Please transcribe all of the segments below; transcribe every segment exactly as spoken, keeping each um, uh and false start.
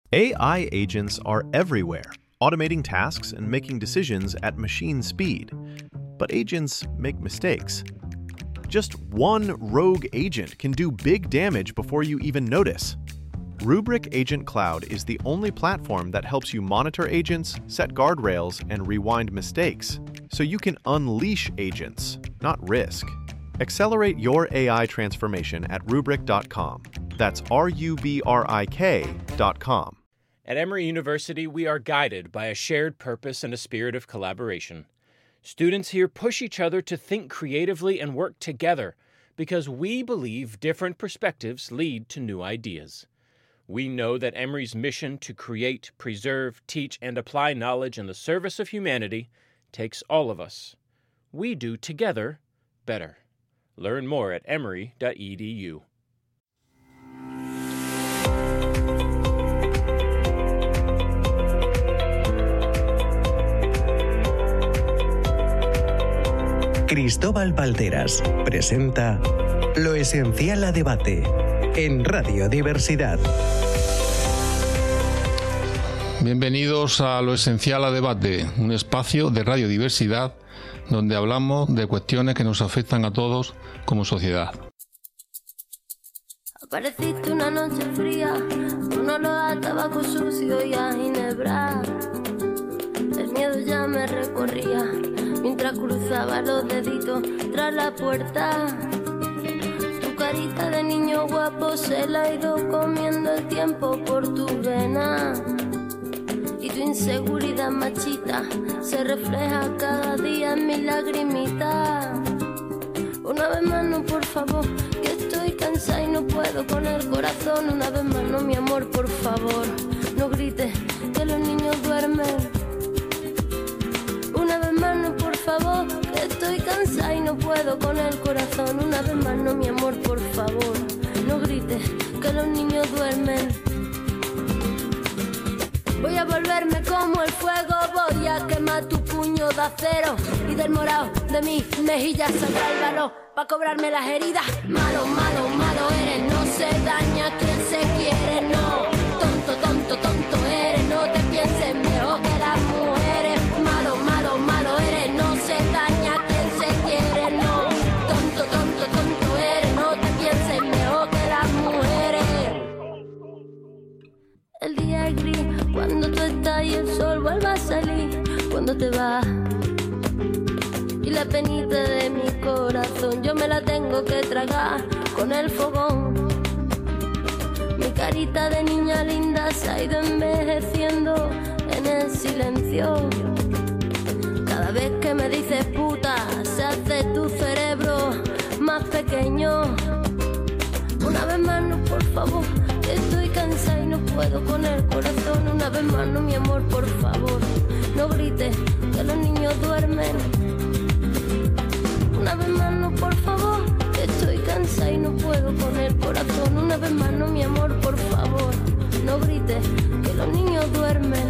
A I agents are everywhere, automating tasks and making decisions at machine speed. But agents make mistakes. Just one rogue agent can do big damage before you even notice. Rubrik Agent Cloud is the only platform that helps you monitor agents, set guardrails, and rewind mistakes, so you can unleash agents, not risk. Accelerate your A I transformation at rubrik dot com. That's R U B R I K dot com. At Emory University, we are guided by a shared purpose and a spirit of collaboration. Students here push each other to think creatively and work together because we believe different perspectives lead to new ideas. We know that Emory's mission to create, preserve, teach, and apply knowledge in the service of humanity takes all of us. We do together better. Learn more at emory dot e d u. Cristóbal Valderas presenta Lo Esencial a Debate en Radio Diversidad. Bienvenidos a Lo Esencial a Debate, un espacio de Radio Diversidad donde hablamos de cuestiones que nos afectan a todos como sociedad. Apareciste una noche fría, un olor a tabaco sucio y a ginebra. El miedo ya me recorría mientras cruzaba los deditos tras la puerta. Tu carita de niño guapo se la ha ido comiendo el tiempo por tu vena. Y tu inseguridad machita se refleja cada día en mis lagrimitas. Una vez más no, por favor, que estoy cansada y no puedo con el corazón. Una vez más no, mi amor, por favor, no grites que los niños duermen. Una vez más no, por favor, que estoy cansada y no puedo con el corazón. Una vez más no, mi amor, por favor, no grites que los niños duermen. Voy a volverme como el fuego, voy a quemar tu puño de acero y del morado de mis mejillas saldrá el valor pa' cobrarme las heridas. Malo, malo, malo eres, no se daña quien se quiere, no. Tonto, tonto, tonto eres, no te pienses mejor que las mujeres. Malo, malo, malo eres, no se daña quien se quiere, no. Tonto, tonto, tonto eres, no te pienses mejor que las mujeres. El día es gris cuando tú estás y el sol vuelve a salir cuando te vas. Y la penita de mi corazón yo me la tengo que tragar con el fogón. Mi carita de niña linda se ha ido envejeciendo en el silencio. Cada vez que me dices puta se hace tu cerebro más pequeño. Una vez más no, por favor, que estoy cansada y no puedo con el corazón. Una vez más no, mi amor, por favor, no grites que los niños duermen. Una vez más no, por favor, que estoy cansada y no puedo con el corazón. Una vez más no, mi amor, por favor, no grites que los niños duermen.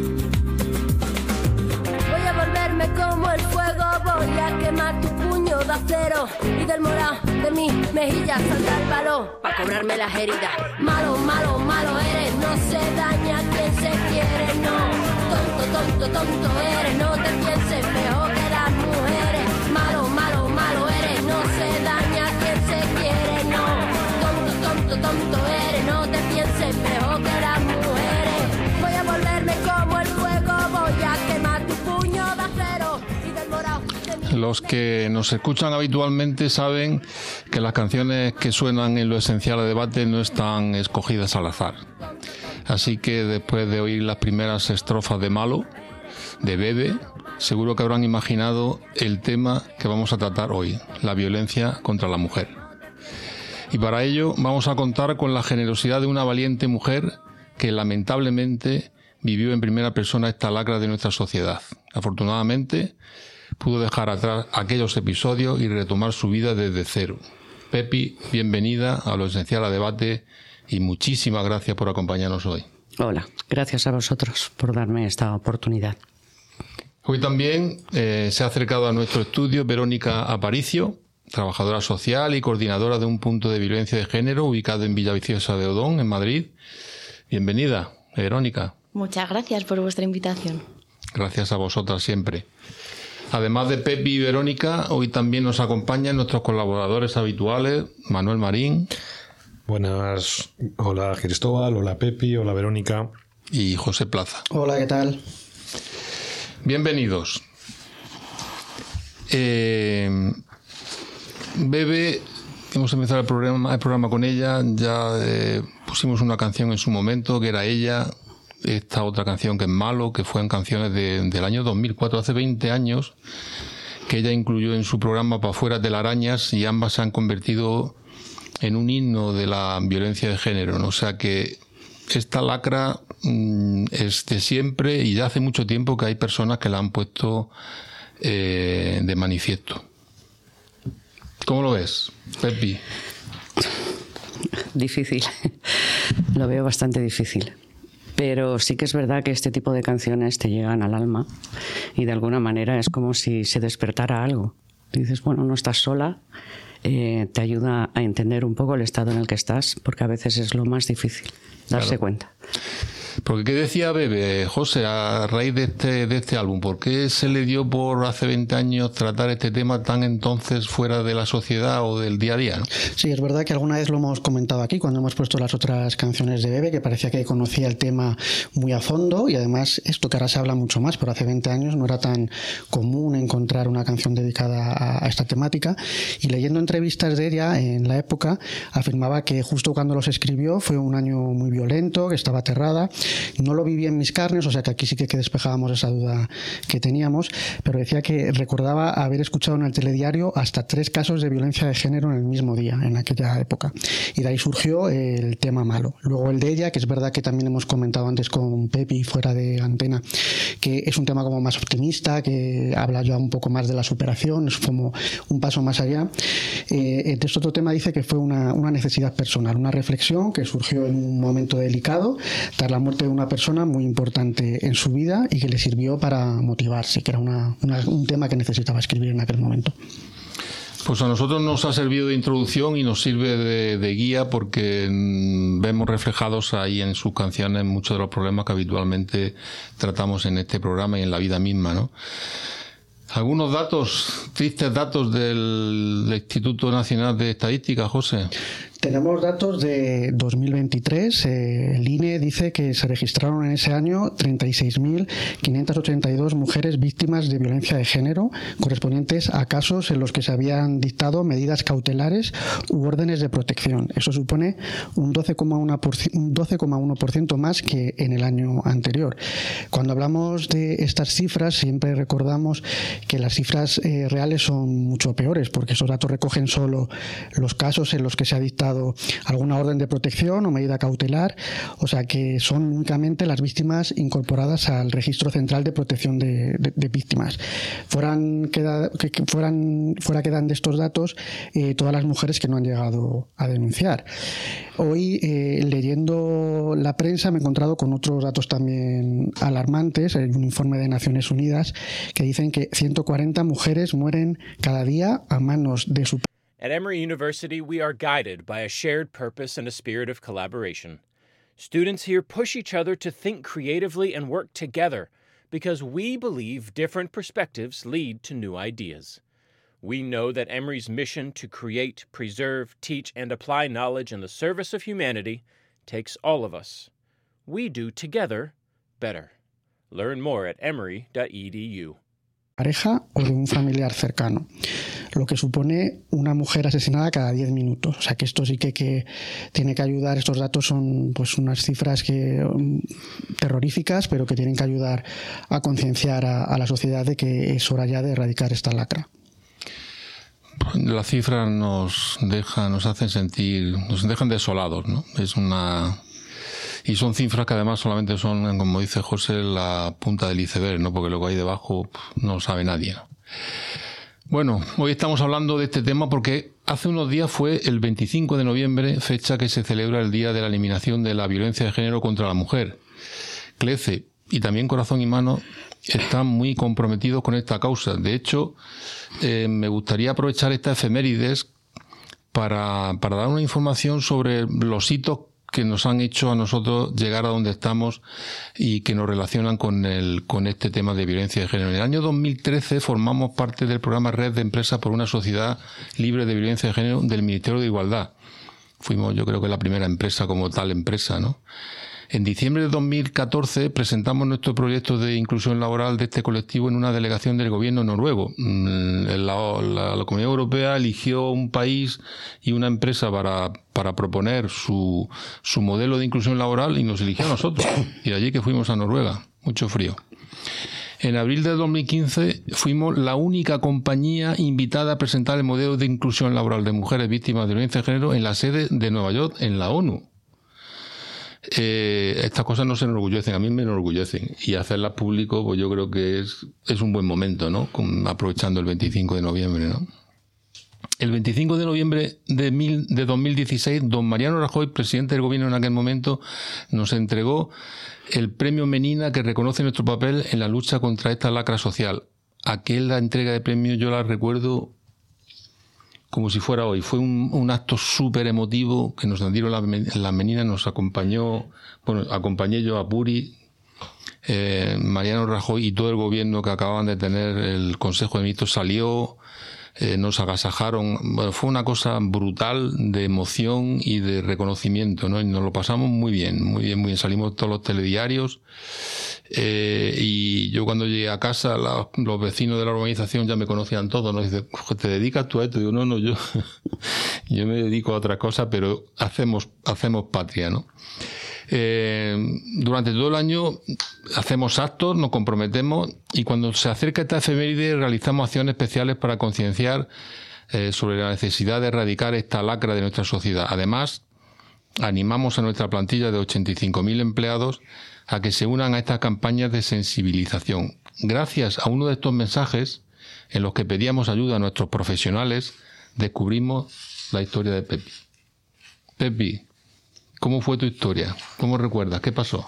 Voy a volverme como el fuego, voy a quemar tu puño de acero y del morado de mis mejillas saldrá el valor pa' cobrarme las heridas. Malo, malo, malo eres, no se daña quien se quiere, no. Tonto, tonto, tonto eres, no te pienses mejor que las mujeres. Malo, malo, malo eres, no se daña quien se quiere, no. Tonto, tonto, tonto eres, no te pienses mejor que las mujeres. Voy a volverme como el fuego, voy a quemar tu puño de acero y del morado. Los que nos escuchan habitualmente saben que las canciones que suenan en Lo Esencial a Debate no están escogidas al azar. Así que después de oír las primeras estrofas de Malo, de Bebe, seguro que habrán imaginado el tema que vamos a tratar hoy, la violencia contra la mujer. Y para ello vamos a contar con la generosidad de una valiente mujer que lamentablemente vivió en primera persona esta lacra de nuestra sociedad. Afortunadamente pudo dejar atrás aquellos episodios y retomar su vida desde cero. Pepi, bienvenida a Lo Esencial a Debate y muchísimas gracias por acompañarnos hoy. Hola, gracias a vosotros por darme esta oportunidad. Hoy también eh, se ha acercado a nuestro estudio Verónica Aparicio, trabajadora social y coordinadora de un punto de violencia de género ubicado en Villaviciosa de Odón, en Madrid. Bienvenida. Verónica. Muchas gracias por vuestra invitación. Gracias a vosotras siempre. Además de Pepi y Verónica, hoy también nos acompañan nuestros colaboradores habituales, Manuel Marín. Buenas, hola Cristóbal, hola Pepi, hola Verónica. Y José Plaza. Hola, ¿qué tal? Bienvenidos. Eh, Bebe, hemos empezado el programa, el programa con ella, ya eh, pusimos una canción en su momento que era ella, esta otra canción que es Malo, que fue en canciones de, del año dos mil cuatro, hace veinte años, que ella incluyó en su programa Pa' Fuera Telarañas, y ambas se han convertido en un himno de la violencia de género, ¿no? O sea que esta lacra mmm, es de siempre y ya hace mucho tiempo que hay personas que la han puesto eh, de manifiesto. ¿Cómo lo ves, Pepi? Difícil. Lo veo bastante difícil. Pero sí que es verdad que este tipo de canciones te llegan al alma y de alguna manera es como si se despertara algo. Dices, bueno, no estás sola, eh, te ayuda a entender un poco el estado en el que estás, porque a veces es lo más difícil, darse claro. cuenta. Porque ¿qué decía Bebe, José, a raíz de este, de este álbum? ¿Por qué se le dio por hace veinte años tratar este tema tan entonces fuera de la sociedad o del día a día, ¿no? Sí, es verdad que alguna vez lo hemos comentado aquí cuando hemos puesto las otras canciones de Bebe, que parecía que conocía el tema muy a fondo, y además esto que ahora se habla mucho más, pero hace veinte años no era tan común encontrar una canción dedicada a, a esta temática. Y leyendo entrevistas de ella en la época, afirmaba que justo cuando los escribió fue un año muy violento, que estaba aterrada. No lo viví en mis carnes, o sea que aquí sí que, que despejábamos esa duda que teníamos, pero decía que recordaba haber escuchado en el telediario hasta tres casos de violencia de género en el mismo día, en aquella época. Y de ahí surgió el tema Malo. Luego el de ella, que es verdad que también hemos comentado antes con Pepi fuera de antena, que es un tema como más optimista, que habla ya un poco más de la superación, es como un paso más allá. Eh, este otro tema dice que fue una, una necesidad personal, una reflexión que surgió en un momento delicado, tras la muerte de una persona muy importante en su vida y que le sirvió para motivarse, que era una, una, un tema que necesitaba escribir en aquel momento. Pues a nosotros nos ha servido de introducción y nos sirve de, de guía porque vemos reflejados ahí en sus canciones muchos de los problemas que habitualmente tratamos en este programa y en la vida misma, ¿no? Algunos datos, tristes datos del Instituto Nacional de Estadística, José. Tenemos datos de dos mil veintitrés. Eh, el I N E dice que se registraron en ese año treinta y seis mil quinientas ochenta y dos mujeres víctimas de violencia de género, correspondientes a casos en los que se habían dictado medidas cautelares u órdenes de protección. Eso supone un doce coma uno por ciento más que en el año anterior. Cuando hablamos de estas cifras, siempre recordamos que las cifras eh, reales son mucho peores, porque esos datos recogen solo los casos en los que se ha dictado alguna orden de protección o medida cautelar, o sea que son únicamente las víctimas incorporadas al Registro Central de Protección de, de, de Víctimas. Fueran queda, que, que fueran, fuera quedan de estos datos eh, todas las mujeres que no han llegado a denunciar. Hoy, eh, leyendo la prensa, me he encontrado con otros datos también alarmantes. Hay un informe de Naciones Unidas que dicen que ciento cuarenta mujeres mueren cada día a manos de su... At Emory University, we are guided by a shared purpose and a spirit of collaboration. Students here push each other to think creatively and work together because we believe different perspectives lead to new ideas. We know that Emory's mission to create, preserve, teach, and apply knowledge in the service of humanity takes all of us. We do together better. Learn more at emory dot e d u. Pareja o de un familiar cercano, lo que supone una mujer asesinada cada diez minutos. O sea que esto sí que, que tiene que ayudar. Estos datos son pues unas cifras que um, terroríficas, pero que tienen que ayudar a concienciar a, a la sociedad de que es hora ya de erradicar esta lacra. Las cifras nos dejan, nos hacen sentir, nos dejan desolados, ¿no? Es una... Y son cifras que además solamente son, como dice José, la punta del iceberg, ¿no? Porque lo que hay debajo no lo sabe nadie, ¿no? Bueno, hoy estamos hablando de este tema porque hace unos días fue el veinticinco de noviembre, fecha que se celebra el Día de la Eliminación de la Violencia de Género contra la Mujer. CLECE y también Corazón y Mano están muy comprometidos con esta causa. De hecho, eh, me gustaría aprovechar esta efemérides para, para dar una información sobre los hitos que nos han hecho a nosotros llegar a donde estamos y que nos relacionan con el con este tema de violencia de género. En el año dos mil trece formamos parte del programa Red de Empresas por una Sociedad Libre de Violencia de Género del Ministerio de Igualdad. Fuimos, yo creo que la primera empresa como tal empresa, ¿no? En diciembre de dos mil catorce presentamos nuestro proyecto de inclusión laboral de este colectivo en una delegación del gobierno noruego. La, la, la Comunidad Europea eligió un país y una empresa para, para proponer su, su modelo de inclusión laboral y nos eligió a nosotros. Y de allí que fuimos a Noruega. Mucho frío. En abril de dos mil quince fuimos la única compañía invitada a presentar el modelo de inclusión laboral de mujeres víctimas de violencia de género en la sede de Nueva York, en la ONU. Eh, estas cosas no se enorgullecen, a mí me enorgullecen, y hacerlas público pues yo creo que es, es un buen momento, ¿no? Con, aprovechando el veinticinco de noviembre, ¿no? El veinticinco de noviembre de, mil, de dos mil dieciséis, don Mariano Rajoy, presidente del gobierno en aquel momento, nos entregó el premio Menina, que reconoce nuestro papel en la lucha contra esta lacra social. Aquella entrega de premios yo la recuerdo como si fuera hoy. Fue un, un acto súper emotivo que nos dieron las la meninas, nos acompañó, bueno, acompañé yo a Puri, eh, Mariano Rajoy y todo el gobierno que acababan de tener el Consejo de Ministros salió, eh, nos agasajaron. Bueno, fue una cosa brutal de emoción y de reconocimiento, ¿no? Y nos lo pasamos muy bien, muy bien, muy bien. Salimos todos los telediarios. Eh, y yo cuando llegué a casa, la, los vecinos de la urbanización ya me conocían todos, ¿no? Dice, ¿te dedicas tú a esto? Digo, no, no, yo, yo me dedico a otra cosa, pero hacemos, hacemos patria, ¿no? Eh, durante todo el año hacemos actos, nos comprometemos, y cuando se acerca esta efeméride realizamos acciones especiales para concienciar eh, sobre la necesidad de erradicar esta lacra de nuestra sociedad. Además, animamos a nuestra plantilla de ochenta y cinco mil empleados a que se unan a estas campañas de sensibilización. Gracias a uno de estos mensajes, en los que pedíamos ayuda a nuestros profesionales, descubrimos la historia de Pepi. Pepi, ¿cómo fue tu historia? ¿Cómo recuerdas? ¿Qué pasó?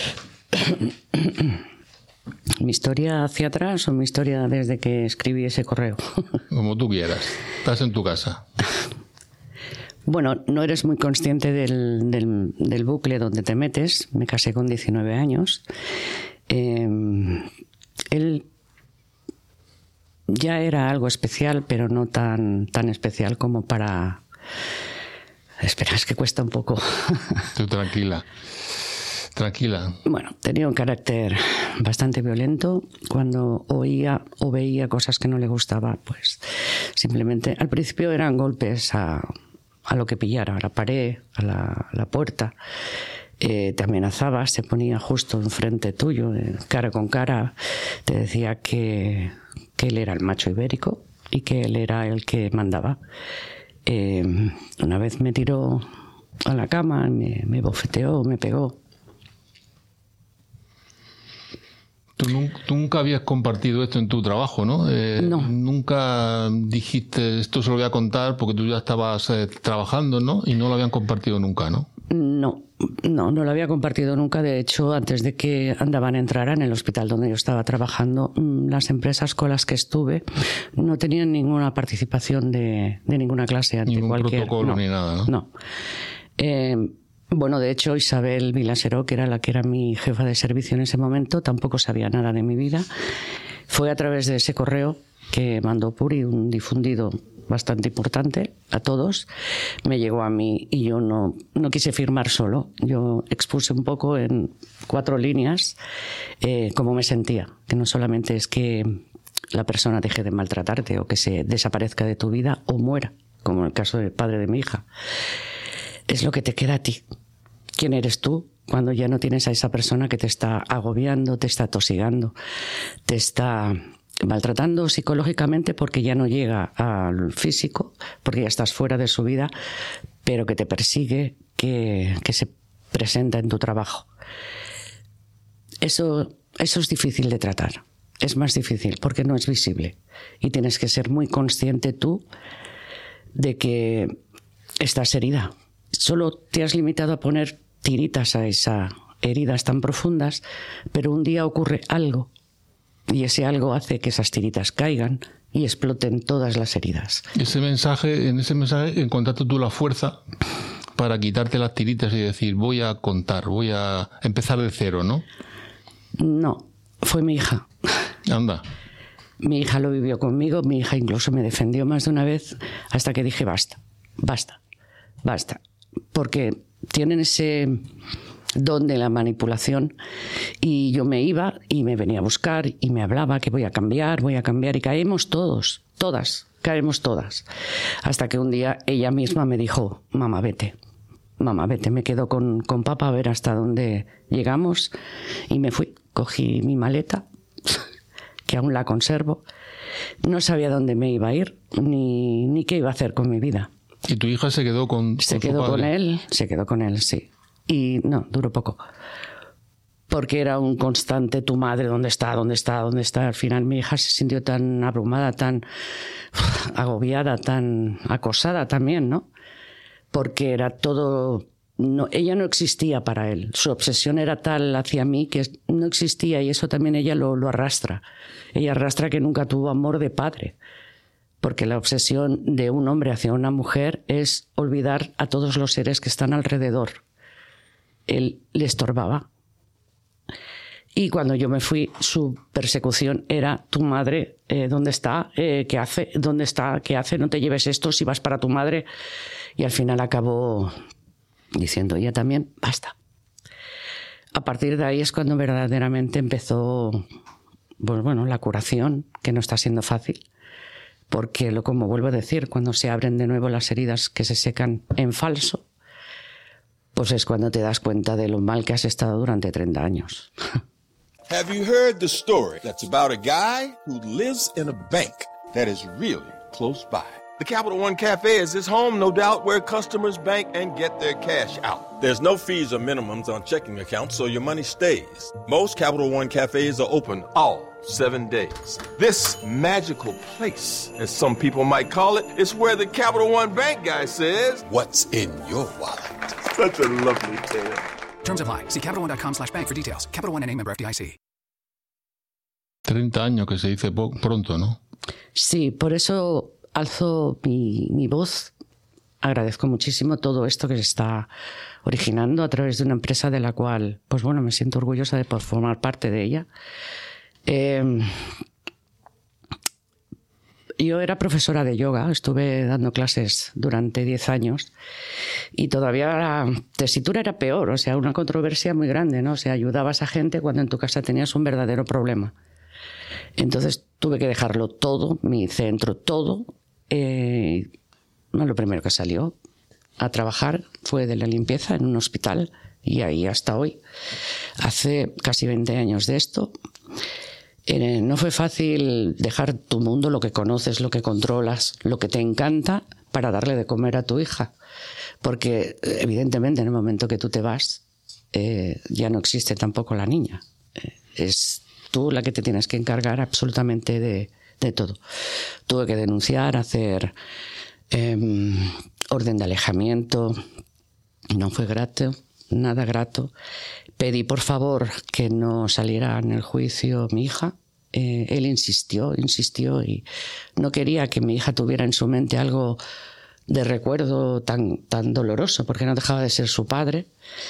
¿Mi historia hacia atrás o mi historia desde que escribí ese correo? Como tú quieras. Estás en tu casa. Bueno, no eres muy consciente del, del, del bucle donde te metes. Me casé con diecinueve años. Eh, él ya era algo especial, pero no tan, tan especial como para... Espera, es que cuesta un poco. Tú tranquila. Tranquila. Bueno, tenía un carácter bastante violento. Cuando oía o veía cosas que no le gustaba, pues simplemente... Al principio eran golpes a... a lo que pillara, a la pared, a la, a la puerta. Eh, te amenazaba, se ponía justo enfrente tuyo, eh, cara con cara. Te decía que, que él era el macho ibérico y que él era el que mandaba. Eh, una vez me tiró a la cama, me, me bofeteó, me pegó. Tú nunca, tú nunca habías compartido esto en tu trabajo, ¿no? Eh, no. Nunca dijiste, esto se lo voy a contar porque tú ya estabas eh, trabajando, ¿no? Y no lo habían compartido nunca, ¿no? No, no, no lo había compartido nunca. De hecho, antes de que Andaban entrara en el hospital donde yo estaba trabajando, las empresas con las que estuve no tenían ninguna participación de, de ninguna clase ante Ningún cualquier... protocolo no, ni nada, ¿no? No. Eh, Bueno, de hecho, Isabel Vilaseró, que era la que era mi jefa de servicio en ese momento, tampoco sabía nada de mi vida. Fue a través de ese correo que mandó Puri, un difundido bastante importante a todos, me llegó a mí y yo no, no quise firmar solo. Yo expuse un poco en cuatro líneas eh, cómo me sentía, que no solamente es que la persona deje de maltratarte o que se desaparezca de tu vida o muera, como en el caso del padre de mi hija. Es lo que te queda a ti. ¿Quién eres tú cuando ya no tienes a esa persona que te está agobiando, te está tosigando, te está maltratando psicológicamente porque ya no llega al físico, porque ya estás fuera de su vida, pero que te persigue, que, que se presenta en tu trabajo? Eso, eso es difícil de tratar. Es más difícil porque no es visible. Y tienes que ser muy consciente tú de que estás herida. Solo te has limitado a poner tiritas a esas heridas tan profundas, pero un día ocurre algo y ese algo hace que esas tiritas caigan y exploten todas las heridas. Ese mensaje, en ese mensaje encontraste tú la fuerza para quitarte las tiritas y decir, voy a contar, voy a empezar de cero, ¿no? No, fue mi hija. Anda. Mi hija lo vivió conmigo, mi hija incluso me defendió más de una vez hasta que dije basta, basta, basta. Porque tienen ese don de la manipulación y yo me iba y me venía a buscar y me hablaba que voy a cambiar, voy a cambiar y caemos todos, todas, caemos todas. Hasta que un día ella misma me dijo, mamá, vete, mamá, vete, me quedo con, con papá a ver hasta dónde llegamos y me fui, cogí mi maleta que aún la conservo, no sabía dónde me iba a ir ni, ni qué iba a hacer con mi vida. ¿Y tu hija se quedó con, se con quedó su padre? con él, se quedó con él, sí. Y no, duró poco. Porque era un constante, tu madre, ¿dónde está? ¿Dónde está? ¿Dónde está? Al final mi hija se sintió tan abrumada, tan uf, agobiada, tan acosada también, ¿no? Porque era todo... No, ella no existía para él. Su obsesión era tal hacia mí que no existía y eso también ella lo, lo arrastra. Ella arrastra que nunca tuvo amor de padre. Porque la obsesión de un hombre hacia una mujer es olvidar a todos los seres que están alrededor. Él le estorbaba. Y cuando yo me fui, su persecución era tu madre, eh, ¿dónde está? Eh, ¿Qué hace? ¿Dónde está? ¿Qué hace? No te lleves esto si vas para tu madre. Y al final acabó diciendo ella también, basta. A partir de ahí es cuando verdaderamente empezó, pues bueno, la curación, que no está siendo fácil. Porque, lo como vuelvo a decir, cuando se abren de nuevo las heridas que se secan en falso, pues es cuando te das cuenta de lo mal que has estado durante treinta años. Have you heard the story that's about a guy who lives in a bank that is really close by? The Capital One Cafe is his home, no doubt, where customers bank and get their cash out. There's no fees or minimums on checking accounts, so your money stays. Most Capital One Cafes are open all seven days. This magical place, as some people might call it, is where the Capital One Bank guy says, "What's in your wallet?" Such a lovely tale. Terms apply. See Capital One dot com slash bank for details. Capital One N A member F D I C. treinta años, que se dice pronto, ¿no? Sí, por eso alzo mi, mi voz. Agradezco muchísimo todo esto que se está originando a través de una empresa de la cual, pues bueno, me siento orgullosa de por formar parte de ella. Eh, yo era profesora de yoga, estuve dando clases durante diez años y todavía la tesitura era peor, o sea, una controversia muy grande, ¿no? O sea, ayudabas a gente cuando en tu casa tenías un verdadero problema. Entonces tuve que dejarlo todo, mi centro, todo. Eh, no, lo primero que salió a trabajar fue de la limpieza en un hospital y ahí hasta hoy. Hace casi veinte años de esto. Eh, no fue fácil dejar tu mundo, lo que conoces, lo que controlas, lo que te encanta, para darle de comer a tu hija. Porque evidentemente en el momento que tú te vas, eh, ya no existe tampoco la niña. Eh, es tú la que te tienes que encargar absolutamente de, de todo. Tuve que denunciar, hacer eh, orden de alejamiento. No fue grato, nada grato. Pedí por favor que no saliera en el juicio mi hija. Eh, él insistió, insistió y no quería que mi hija tuviera en su mente algo de recuerdo tan, tan doloroso, porque no dejaba de ser su padre.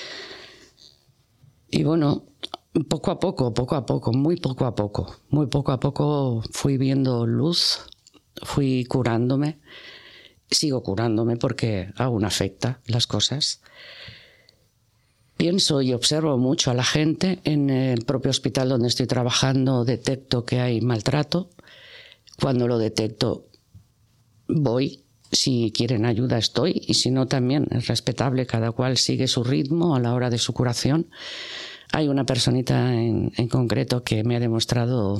Y bueno, poco a poco, poco a poco, muy poco a poco, muy poco a poco fui viendo luz, fui curándome, sigo curándome porque aún afecta las cosas. Pienso y observo mucho a la gente. En el propio hospital donde estoy trabajando detecto que hay maltrato. Cuando lo detecto voy. Si quieren ayuda estoy y si no también es respetable. Cada cual sigue su ritmo a la hora de su curación. Hay una personita en, en concreto que me ha demostrado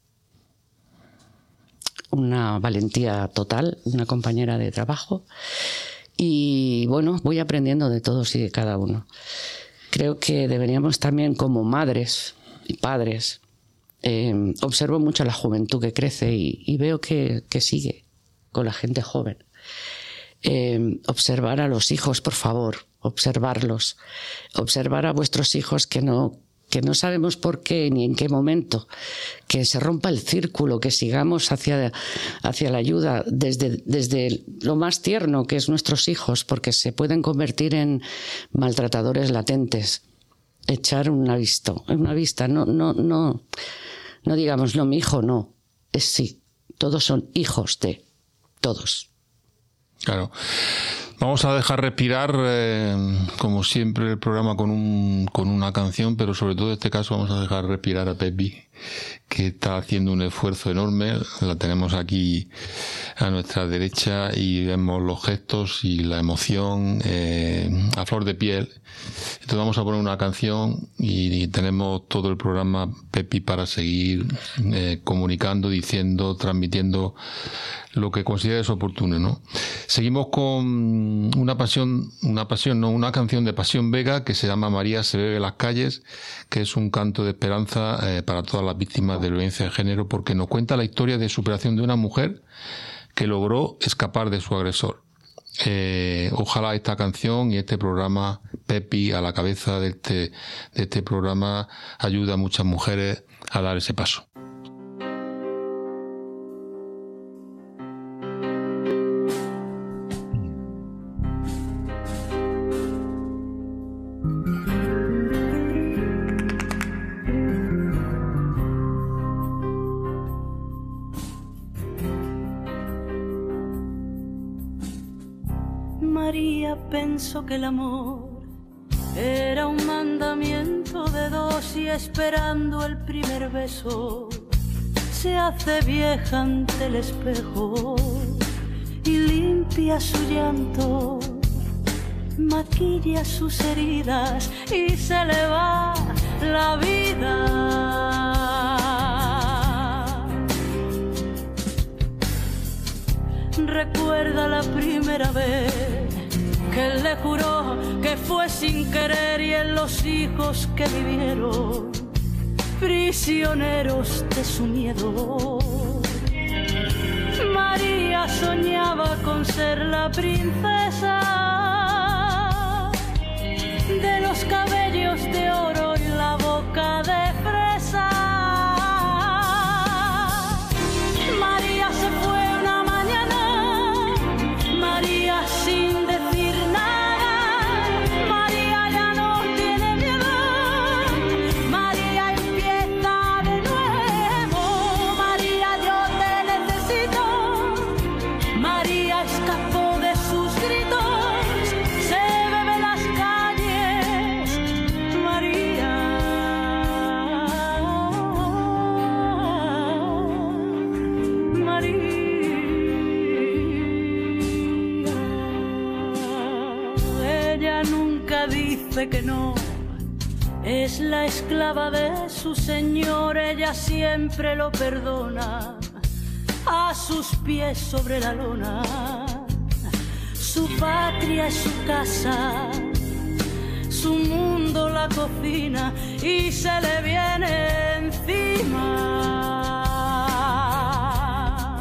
una valentía total, una compañera de trabajo. Y bueno, voy aprendiendo de todos y de cada uno. Creo que deberíamos también, como madres y padres, eh, observo mucho a la juventud que crece y, y veo que, que sigue con la gente joven. Eh, observar a los hijos, por favor, observarlos. Observar a vuestros hijos que no que no sabemos por qué ni en qué momento, que se rompa el círculo, que sigamos hacia, hacia la ayuda desde, desde lo más tierno, que es nuestros hijos, porque se pueden convertir en maltratadores latentes. Echar una vista, una vista, no, no, no, no digamos, no, mi hijo no, es sí, todos son hijos de, todos. Claro. Vamos a dejar respirar, eh, como siempre, el programa con un con una canción, pero sobre todo en este caso vamos a dejar respirar a Pepi, que está haciendo un esfuerzo enorme. La tenemos aquí a nuestra derecha y vemos los gestos y la emoción eh, a flor de piel. Entonces vamos a poner una canción y, y tenemos todo el programa, Pepi, para seguir eh, comunicando, diciendo, transmitiendo lo que consideres oportuno, ¿no? Seguimos con una pasión, una pasión, no, una canción de Pasión Vega que se llama María se bebe las calles, que es un canto de esperanza eh, para todas las víctimas de violencia de género, porque nos cuenta la historia de superación de una mujer que logró escapar de su agresor. Eh, ojalá esta canción y este programa, Pepi a la cabeza de este, de este programa, ayude a muchas mujeres a dar ese paso. Pensó que el amor era un mandamiento de dos y esperando el primer beso se hace vieja ante el espejo y limpia su llanto, maquilla sus heridas y se le va la vida. Recuerda la primera vez que él le juró que fue sin querer y en los hijos que vivieron prisioneros de su miedo. María soñaba con ser la princesa de los cabellos de oro y la boca de fresa. María se fue una mañana, María sin que no, es la esclava de su señor, ella siempre lo perdona, a sus pies sobre la lona, su patria es su casa, su mundo la cocina y se le viene encima.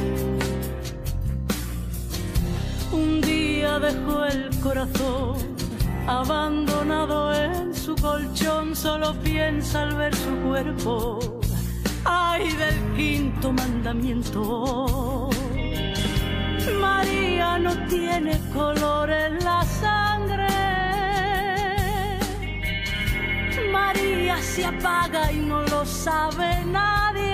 Un día dejó el corazón abandonado en su colchón, solo piensa al ver su cuerpo, ay del quinto mandamiento. María no tiene color en la sangre, María se apaga y no lo sabe nadie.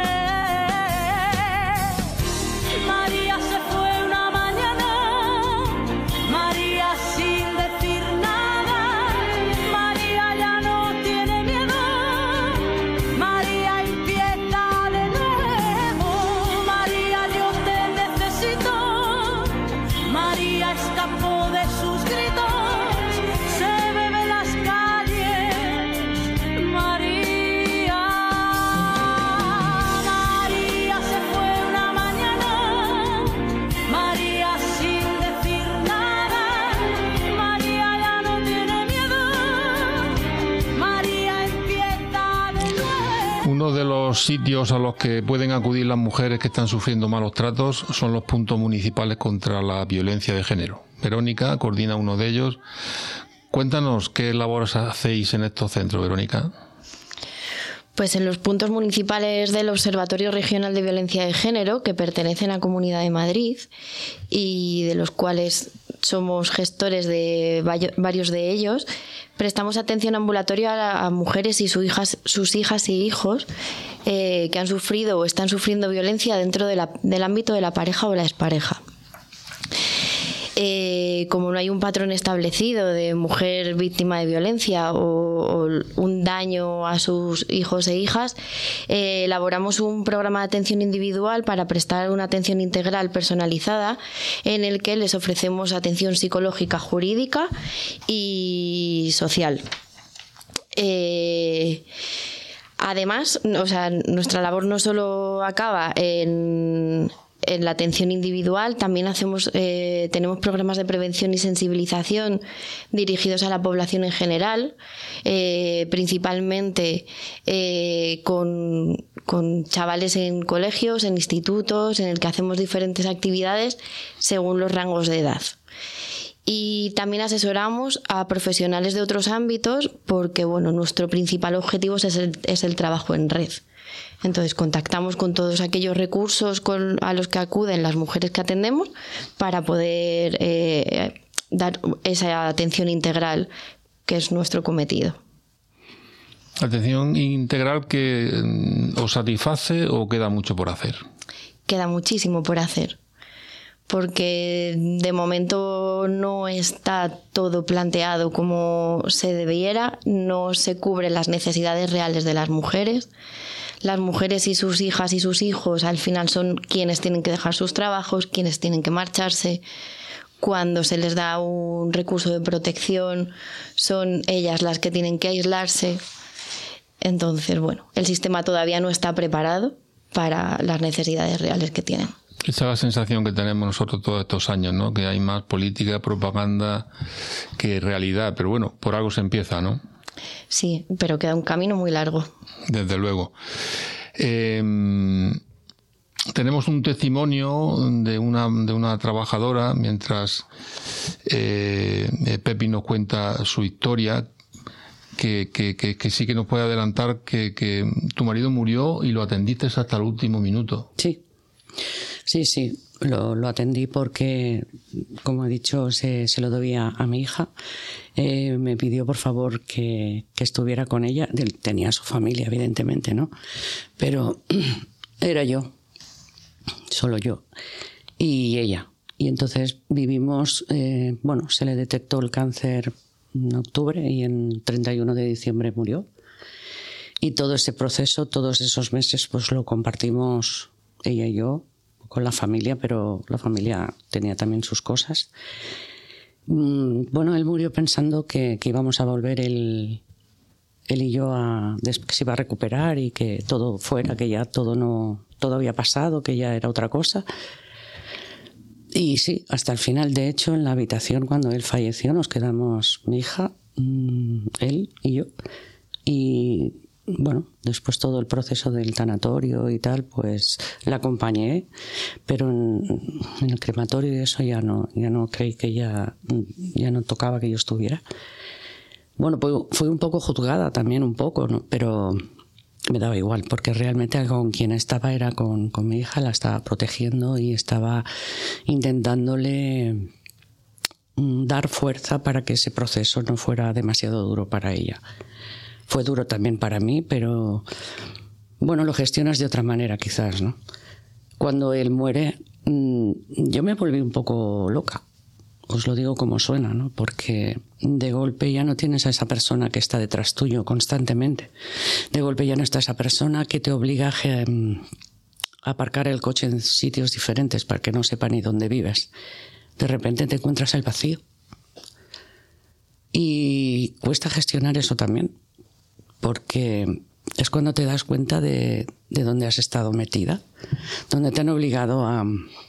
María se fue una mañana, María sin decir nada, María ya no tiene miedo, María empieza de nuevo, María yo te necesito, María escapó de sus gritos, se bebe las calles, María, María se fue una mañana, María sin decir nada, María ya no tiene miedo, María empieza de nuevo. Uno de los sitios a los que pueden acudir las mujeres que están sufriendo malos tratos son los puntos municipales contra la violencia de género. Verónica coordina uno de ellos Cuéntanos qué labores hacéis en estos centros, Verónica. Pues en los puntos municipales del Observatorio Regional de Violencia de Género, que pertenecen a la Comunidad de Madrid y de los cuales somos gestores de varios de ellos, prestamos atención ambulatoria a mujeres y sus hijas, sus hijas y hijos eh, que han sufrido o están sufriendo violencia dentro de la, del ámbito de la pareja o la expareja. Eh, como no hay un patrón establecido de mujer víctima de violencia o, o un daño a sus hijos e hijas, eh, elaboramos un programa de atención individual para prestar una atención integral personalizada en el que les ofrecemos atención psicológica, jurídica y social. Eh, Además, o sea, nuestra labor no solo acaba en... En la atención individual también hacemos, eh, tenemos programas de prevención y sensibilización dirigidos a la población en general, eh, principalmente eh, con, con chavales en colegios, en institutos, en el que hacemos diferentes actividades según los rangos de edad. Y también asesoramos a profesionales de otros ámbitos porque, bueno, nuestro principal objetivo es el, es el trabajo en red. Entonces contactamos con todos aquellos recursos con, a los que acuden las mujeres que atendemos para poder eh, dar esa atención integral que es nuestro cometido. ¿Atención integral que os satisface o queda mucho por hacer? Queda muchísimo por hacer, porque de momento no está todo planteado como se debiera, no se cubren las necesidades reales de las mujeres. Las mujeres y sus hijas y sus hijos al final son quienes tienen que dejar sus trabajos, quienes tienen que marcharse. Cuando se les da un recurso de protección, son ellas las que tienen que aislarse. Entonces, bueno, el sistema todavía no está preparado para las necesidades reales que tienen. Esa es la sensación que tenemos nosotros todos estos años, ¿no? Que hay más política, propaganda que realidad. Pero bueno, por algo se empieza, ¿no? Sí, pero queda un camino muy largo. Desde luego. Eh, tenemos un testimonio de una, de una trabajadora, mientras eh, Pepi nos cuenta su historia, que, que, que, que sí que nos puede adelantar que, que tu marido murió y lo atendiste hasta el último minuto. Sí, sí, sí. Lo, lo atendí porque, como he dicho, se, se lo debía a mi hija. Eh, me pidió, por favor, que, que estuviera con ella. Tenía su familia, evidentemente, ¿no? Pero era yo, solo yo, y ella. Y entonces vivimos, eh, bueno, se le detectó el cáncer en octubre y en treinta y uno de diciembre murió. Y todo ese proceso, todos esos meses, pues lo compartimos ella y yo, con la familia, pero la familia tenía también sus cosas. Bueno, él murió pensando que, que íbamos a volver él, él y yo a, que se iba a recuperar y que todo fuera, que ya todo no, todo había pasado, que ya era otra cosa. Y sí, hasta el final. De hecho, en la habitación cuando él falleció nos quedamos mi hija, él y yo. Y bueno, después todo el proceso del tanatorio y tal, pues la acompañé, pero en, en el crematorio y eso ya no, ya no creí que ya, ya no tocaba que yo estuviera. Bueno, pues fui un poco juzgada también, un poco, ¿no? Pero me daba igual, porque realmente con quien estaba era con, con mi hija, la estaba protegiendo y estaba intentándole dar fuerza para que ese proceso no fuera demasiado duro para ella. Fue duro también para mí, pero bueno, lo gestionas de otra manera quizás, ¿no? Cuando él muere, yo me volví un poco loca. Os lo digo como suena, ¿no? Porque de golpe ya no tienes a esa persona que está detrás tuyo constantemente. De golpe ya no está esa persona que te obliga a aparcar el coche en sitios diferentes para que no sepa ni dónde vives. De repente te encuentras el vacío. Y cuesta gestionar eso también, porque es cuando te das cuenta de, de dónde has estado metida, donde te han obligado a,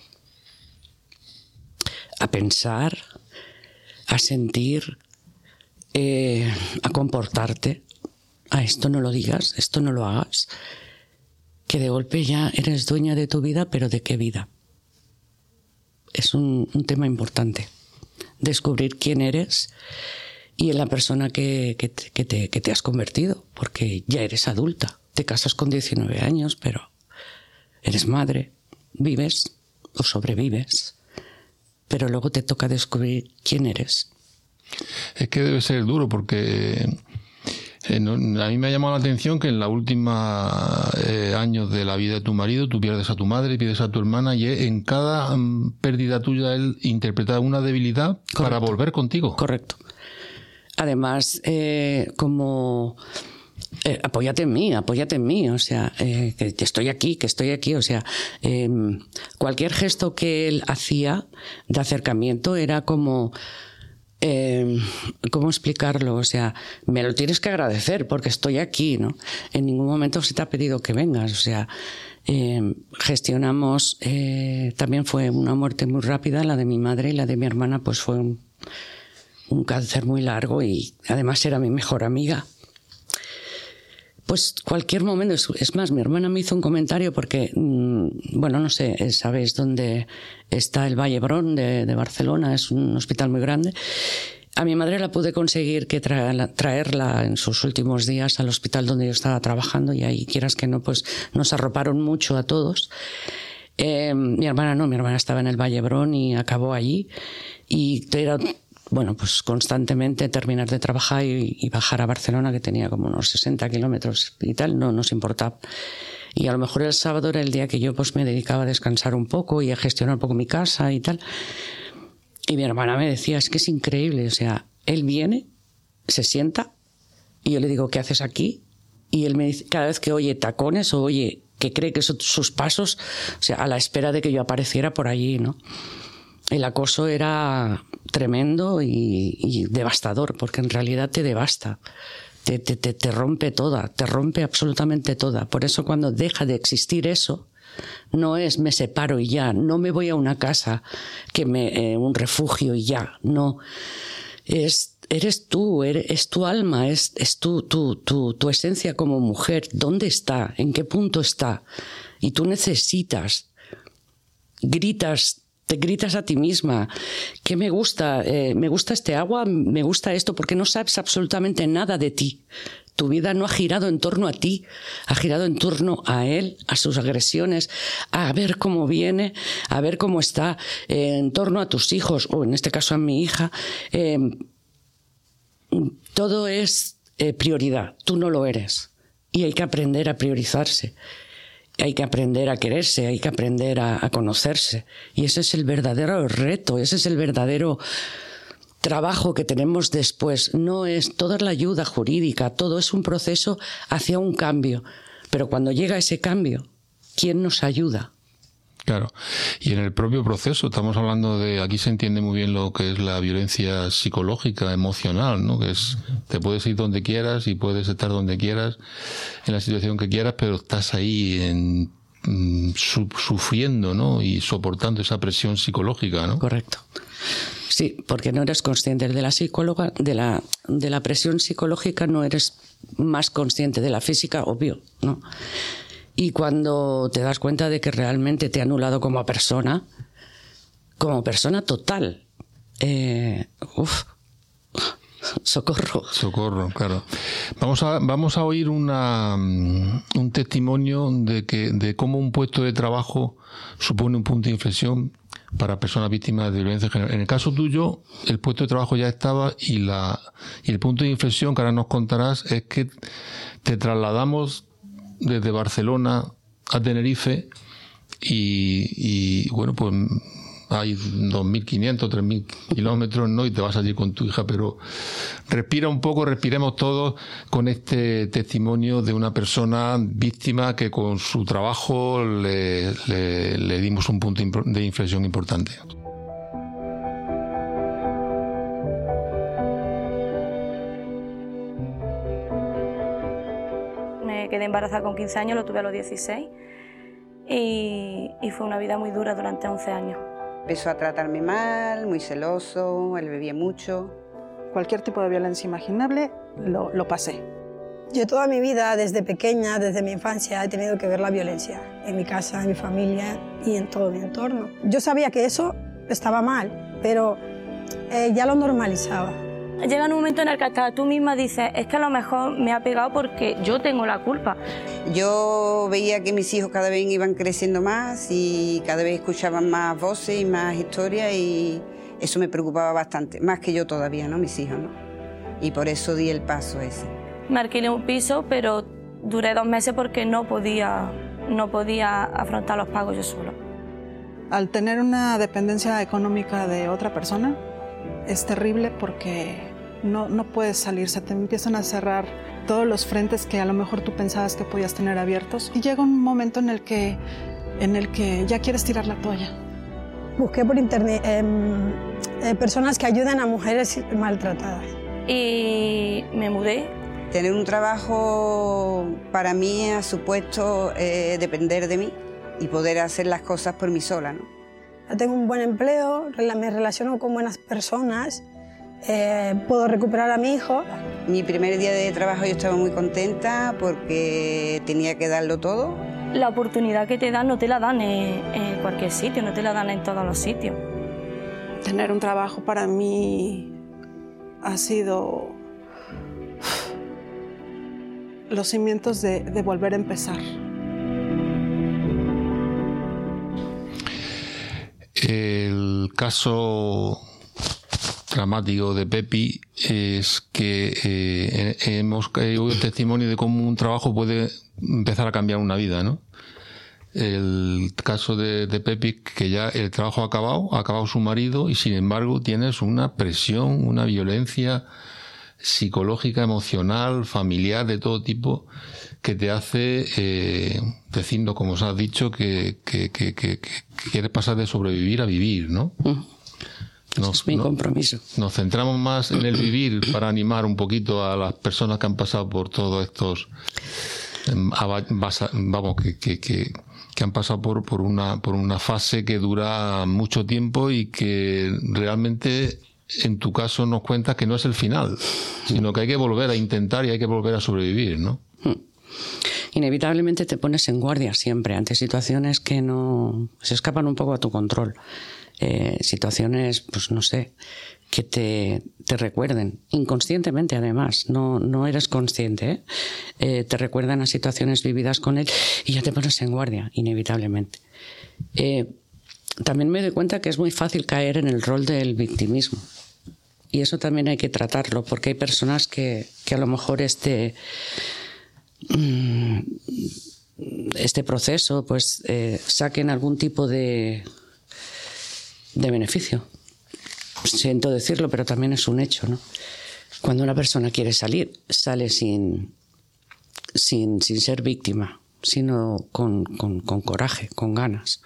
a pensar, a sentir, eh, a comportarte. A esto no lo digas, esto no lo hagas. Que de golpe ya eres dueña de tu vida, pero ¿de qué vida? Es un, un tema importante. Descubrir quién eres y en la persona que, que, te, que, te, que te has convertido, porque ya eres adulta. Te casas con diecinueve años, pero eres madre, vives o sobrevives, pero luego te toca descubrir quién eres. Es que debe ser duro porque eh, no, a mí me ha llamado la atención que en los últimos eh, años de la vida de tu marido tú pierdes a tu madre, pierdes a tu hermana y en cada um, pérdida tuya él interpreta una debilidad. Correcto. Para volver contigo. Correcto. Además, eh, como... Eh, apóyate en mí, apóyate en mí, o sea, eh, que, que estoy aquí, que estoy aquí, o sea, eh, cualquier gesto que él hacía de acercamiento era como... Eh, ¿Cómo explicarlo? O sea, me lo tienes que agradecer porque estoy aquí, ¿no? En ningún momento se te ha pedido que vengas, o sea, eh, gestionamos, eh, también fue una muerte muy rápida, la de mi madre y la de mi hermana, pues fue un, un cáncer muy largo y además era mi mejor amiga. Pues cualquier momento, es más, mi hermana me hizo un comentario porque, bueno, no sé, sabéis dónde está el Vall d'Hebron de, de Barcelona, es un hospital muy grande. A mi madre la pude conseguir que tra- traerla en sus últimos días al hospital donde yo estaba trabajando y ahí, quieras que no, pues nos arroparon mucho a todos. Eh, mi hermana no, mi hermana estaba en el Vall d'Hebron y acabó allí y era... Bueno, pues constantemente terminar de trabajar y, y bajar a Barcelona, que tenía como unos sesenta kilómetros y tal, no nos importaba. Y a lo mejor el sábado era el día que yo pues me dedicaba a descansar un poco y a gestionar un poco mi casa y tal. Y mi hermana me decía, es que es increíble, o sea, él viene, se sienta, y yo le digo, ¿qué haces aquí? Y él me dice, cada vez que oye tacones o oye que cree que son sus pasos, o sea, a la espera de que yo apareciera por allí, ¿no? El acoso era tremendo y, y devastador, porque en realidad te devasta, te, te, te, te rompe toda, te rompe absolutamente toda. Por eso cuando deja de existir eso, no es me separo y ya, no me voy a una casa, que me, eh, un refugio y ya, no. Es, eres tú, eres, es tu alma, es, es tu, tu, tu, tu esencia como mujer. ¿Dónde está? ¿En qué punto está? Y tú necesitas, gritas, te gritas a ti misma, ¿qué me gusta? Eh, ¿Me gusta este agua? ¿Me gusta esto? Porque no sabes absolutamente nada de ti. Tu vida no ha girado en torno a ti, ha girado en torno a él, a sus agresiones, a ver cómo viene, a ver cómo está, eh, en torno a tus hijos, o en este caso a mi hija. Eh, todo es eh, prioridad, tú no lo eres. Y hay que aprender a priorizarse. Hay que aprender a quererse, hay que aprender a, a conocerse. Y ese es el verdadero reto, ese es el verdadero trabajo que tenemos después. No es toda la ayuda jurídica, todo es un proceso hacia un cambio. Pero cuando llega ese cambio, ¿quién nos ayuda? Claro, y en el propio proceso estamos hablando de, aquí se entiende muy bien lo que es la violencia psicológica, emocional, ¿no? Que es, te puedes ir donde quieras y puedes estar donde quieras, en la situación que quieras, pero estás ahí en, mm, su, sufriendo, ¿no? Y soportando esa presión psicológica, ¿no? Correcto. Sí, porque no eres consciente de la psicóloga, de la, de la presión psicológica, no eres más consciente de la física, obvio, ¿no? Y cuando te das cuenta de que realmente te ha anulado como persona, como persona total, eh, uf, socorro. Socorro, claro. Vamos a, vamos a oír una, un testimonio de, que, de cómo un puesto de trabajo supone un punto de inflexión para personas víctimas de violencia general. En el caso tuyo, el puesto de trabajo ya estaba y, la, y el punto de inflexión que ahora nos contarás es que te trasladamos desde Barcelona a Tenerife y, y bueno, pues hay dos mil quinientos, tres mil kilómetros, ¿no? Y te vas allí con tu hija, pero respira un poco, respiremos todos con este testimonio de una persona víctima que con su trabajo le, le, le dimos un punto de inflexión importante. Quedé embarazada con quince años, lo tuve a los dieciséis y, y fue una vida muy dura durante once años. Empezó a tratarme mal, muy celoso, él bebía mucho. Cualquier tipo de violencia imaginable lo, lo pasé. Yo toda mi vida, desde pequeña, desde mi infancia, he tenido que ver la violencia en mi casa, en mi familia y en todo mi entorno. Yo sabía que eso estaba mal, pero eh, ya lo normalizaba. llega un momento en el que hasta tú misma dices, es que a lo mejor me ha pegado porque yo tengo la culpa. Yo veía que mis hijos cada vez iban creciendo más y cada vez escuchaban más voces y más historias y eso me preocupaba bastante, más que yo todavía, ¿no? Mis hijos, ¿no? Y por eso di el paso ese. Me alquilé un piso, pero duré dos meses porque no podía, no podía afrontar los pagos yo sola. Al tener una dependencia económica de otra persona, es terrible porque no, no puedes salir, se te empiezan a cerrar todos los frentes que a lo mejor tú pensabas que podías tener abiertos y llega un momento en el que, en el que ya quieres tirar la toalla. Busqué por internet eh, eh, personas que ayudan a mujeres maltratadas. Y me mudé. Tener un trabajo para mí ha supuesto eh, depender de mí y poder hacer las cosas por mí sola, ¿no? Ya tengo un buen empleo, me relaciono con buenas personas, eh, puedo recuperar a mi hijo. Mi primer día de trabajo yo estaba muy contenta porque tenía que darlo todo. La oportunidad que te dan no te la dan en, en cualquier sitio, no te la dan en todos los sitios. Tener un trabajo para mí ha sido los cimientos de, de volver a empezar. El caso dramático de Pepi es que eh, hemos oído testimonio de cómo un trabajo puede empezar a cambiar una vida, ¿no? El caso de, de Pepi, que ya el trabajo ha acabado, ha acabado su marido y sin embargo tienes una presión, una violencia psicológica, emocional, familiar, de todo tipo, que te hace eh, decirnos, como os has dicho, que, que, que, que, que quieres pasar de sobrevivir a vivir, ¿no? Nos, es mi compromiso. Nos centramos más en el vivir para animar un poquito a las personas que han pasado por todos estos, vamos, que, que, que, que han pasado por, por una, por una fase que dura mucho tiempo y que realmente, en tu caso, nos cuentas que no es el final, sino que hay que volver a intentar y hay que volver a sobrevivir, ¿no? Inevitablemente te pones en guardia siempre ante situaciones que no se escapan un poco a tu control. Eh, situaciones, pues no sé, que te, te recuerden, inconscientemente además, no, no eres consciente, ¿eh? Eh, te recuerdan a situaciones vividas con él y ya te pones en guardia, inevitablemente. Eh, también me doy cuenta que es muy fácil caer en el rol del victimismo. Y eso también hay que tratarlo, porque hay personas que, que a lo mejor este, este proceso pues eh, saquen algún tipo de, de beneficio. Siento decirlo, pero también es un hecho, ¿no? Cuando una persona quiere salir, sale sin, sin, sin ser víctima, sino con, con, con coraje, con ganas.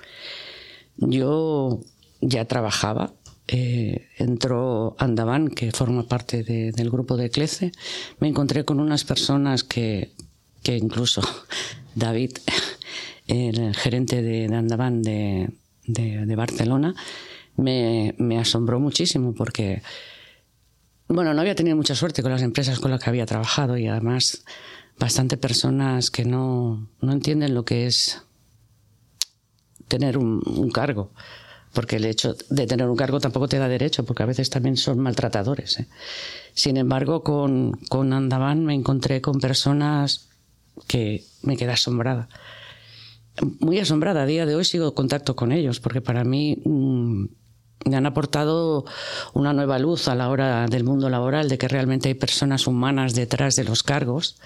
Yo ya trabajaba. Eh, entró Andaban, que forma parte de, del grupo de CLECE. Me encontré con unas personas que, que incluso David, el gerente de, de Andaban de, de, de Barcelona, me, me asombró muchísimo porque, bueno, no había tenido mucha suerte con las empresas con las que había trabajado y además bastante personas que no, no entienden lo que es tener un, un cargo. Porque el hecho de tener un cargo tampoco te da derecho, porque a veces también son maltratadores, ¿eh? Sin embargo, con, con Andaban me encontré con personas que me quedé asombrada. Muy asombrada. A día de hoy sigo en contacto con ellos, porque para mí mmm, me han aportado una nueva luz a la hora del mundo laboral, de que realmente hay personas humanas detrás de los cargos.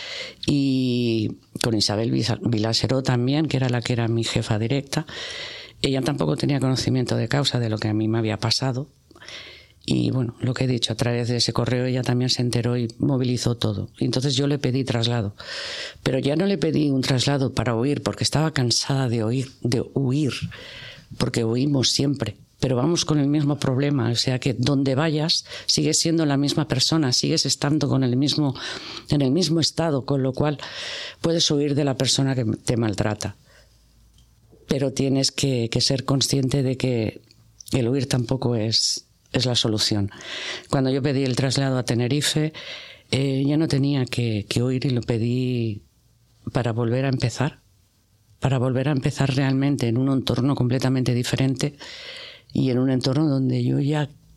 Y con Isabel Vilaseró también, que era la que era mi jefa directa. Ella tampoco tenía conocimiento de causa de lo que a mí me había pasado. Y bueno, lo que he dicho, a través de ese correo ella también se enteró y movilizó todo. Y entonces yo le pedí traslado. Pero ya no le pedí un traslado para huir, porque estaba cansada de huir, de huir, porque huimos siempre. Pero vamos con el mismo problema, o sea que donde vayas sigues siendo la misma persona, sigues estando con el mismo, en el mismo estado, con lo cual puedes huir de la persona que te maltrata. Pero tienes que, que ser consciente de que el huir tampoco es, es la solución. Cuando yo pedí el traslado a Tenerife, eh, ya no tenía que, que huir y lo pedí para volver a empezar, para volver a empezar realmente en un entorno completamente diferente y en un entorno donde yo ya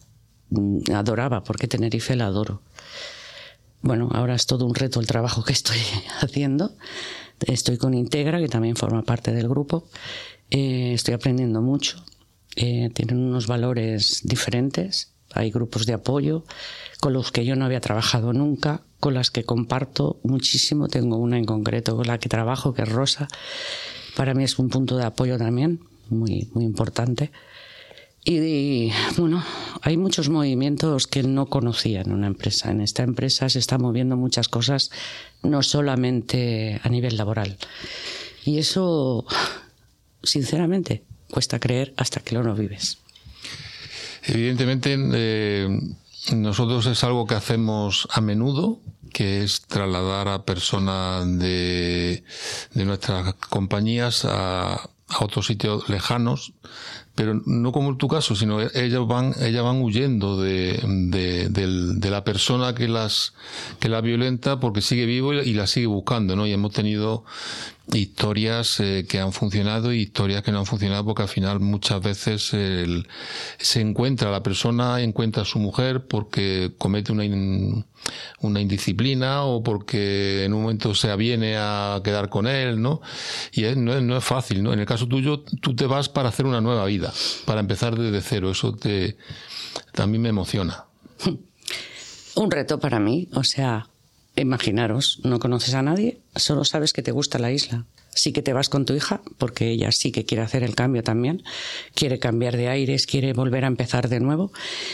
adoraba, porque Tenerife la adoro. Bueno, ahora es todo un reto el trabajo que estoy haciendo. Estoy con Integra, que también forma parte del grupo. Eh, estoy aprendiendo mucho. Eh, tienen unos valores diferentes. Hay grupos de apoyo con los que yo no había trabajado nunca, con las que comparto muchísimo. Tengo una en concreto con la que trabajo, que es Rosa. Para mí es un punto de apoyo también, muy, muy importante. Y, y bueno, hay muchos movimientos que no conocía en una empresa. En esta empresa se están moviendo muchas cosas, no solamente a nivel laboral. Y eso, sinceramente, cuesta creer hasta que lo no vives. Evidentemente, eh, nosotros es algo que hacemos a menudo, que es trasladar a personas de, de nuestras compañías a, a otros sitios lejanos, pero no como en tu caso, sino ellas van, ellas van huyendo de, de, de, de la persona que las, que la violenta, porque sigue vivo y, y la sigue buscando, ¿no? Y hemos tenido historias eh, que han funcionado y historias que no han funcionado, porque al final muchas veces el, se encuentra, la persona encuentra a su mujer porque comete una, in, una indisciplina o porque en un momento se aviene a quedar con él, ¿no? Y es, no, es, no es fácil, ¿no? En el caso tuyo, tú te vas para hacer una nueva vida, para empezar desde cero. Eso te, también me emociona. Un reto para mí, o sea, imaginaros, no conoces a nadie, solo sabes que te gusta la isla. Sí que te vas con tu hija, porque ella sí que quiere hacer el cambio también, quiere cambiar de aires, quiere volver a empezar de nuevo.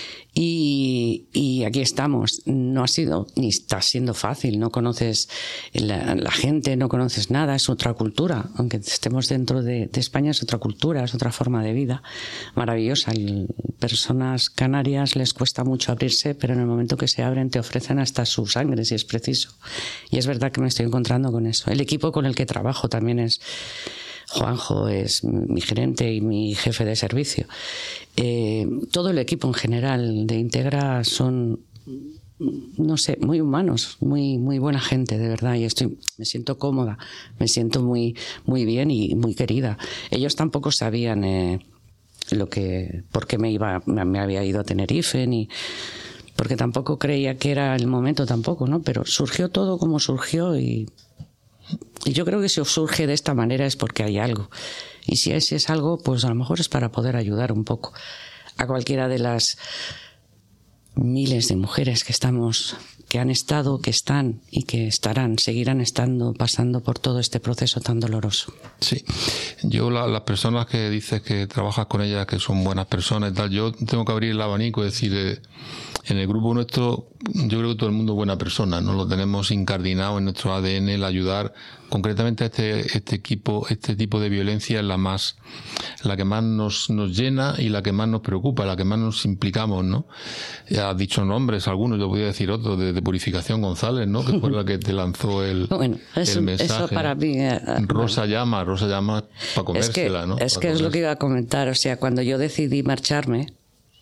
Y, y aquí estamos. No ha sido, ni está siendo fácil. No conoces la, la gente, no conoces nada. Es otra cultura. Aunque estemos dentro de, de España, es otra cultura, es otra forma de vida maravillosa. El, personas canarias les cuesta mucho abrirse, pero en el momento que se abren te ofrecen hasta su sangre si es preciso. Y es verdad que me estoy encontrando con eso. El equipo con el que trabajo también es... Juanjo es mi gerente y mi jefe de servicio. Eh, todo el equipo en general de Integra son, no sé, muy humanos, muy, muy buena gente, de verdad. Y estoy, me siento cómoda, me siento muy, muy bien y muy querida. Ellos tampoco sabían eh, lo que, por qué me iba, me había ido a Tenerife, ni porque tampoco creía que era el momento tampoco, ¿no? Pero surgió todo como surgió y Y yo creo que si os surge de esta manera es porque hay algo. Y si es, si es algo, pues a lo mejor es para poder ayudar un poco a cualquiera de las miles de mujeres que estamos, que han estado, que están y que estarán, seguirán estando, pasando por todo este proceso tan doloroso. Sí. Yo, la, las personas que dices que trabajas con ellas, que son buenas personas y tal, yo tengo que abrir el abanico y decir, eh, en el grupo nuestro, yo creo que todo el mundo es buena persona, ¿no? Lo tenemos incardinado en nuestro A D N, el ayudar. Concretamente este, este equipo, este tipo de violencia es la más, la que más nos, nos llena y la que más nos preocupa, la que más nos implicamos, ¿no? Ya has dicho nombres, algunos, yo podría decir otros, de, de Purificación González, ¿no? Que fue la que te lanzó el, bueno, eso, el mensaje. Eso para mí, eh, Rosa bueno. Llama, Rosa Llama para comérsela, es que, ¿no? Es para que comer. Es lo que iba a comentar, o sea, cuando yo decidí marcharme,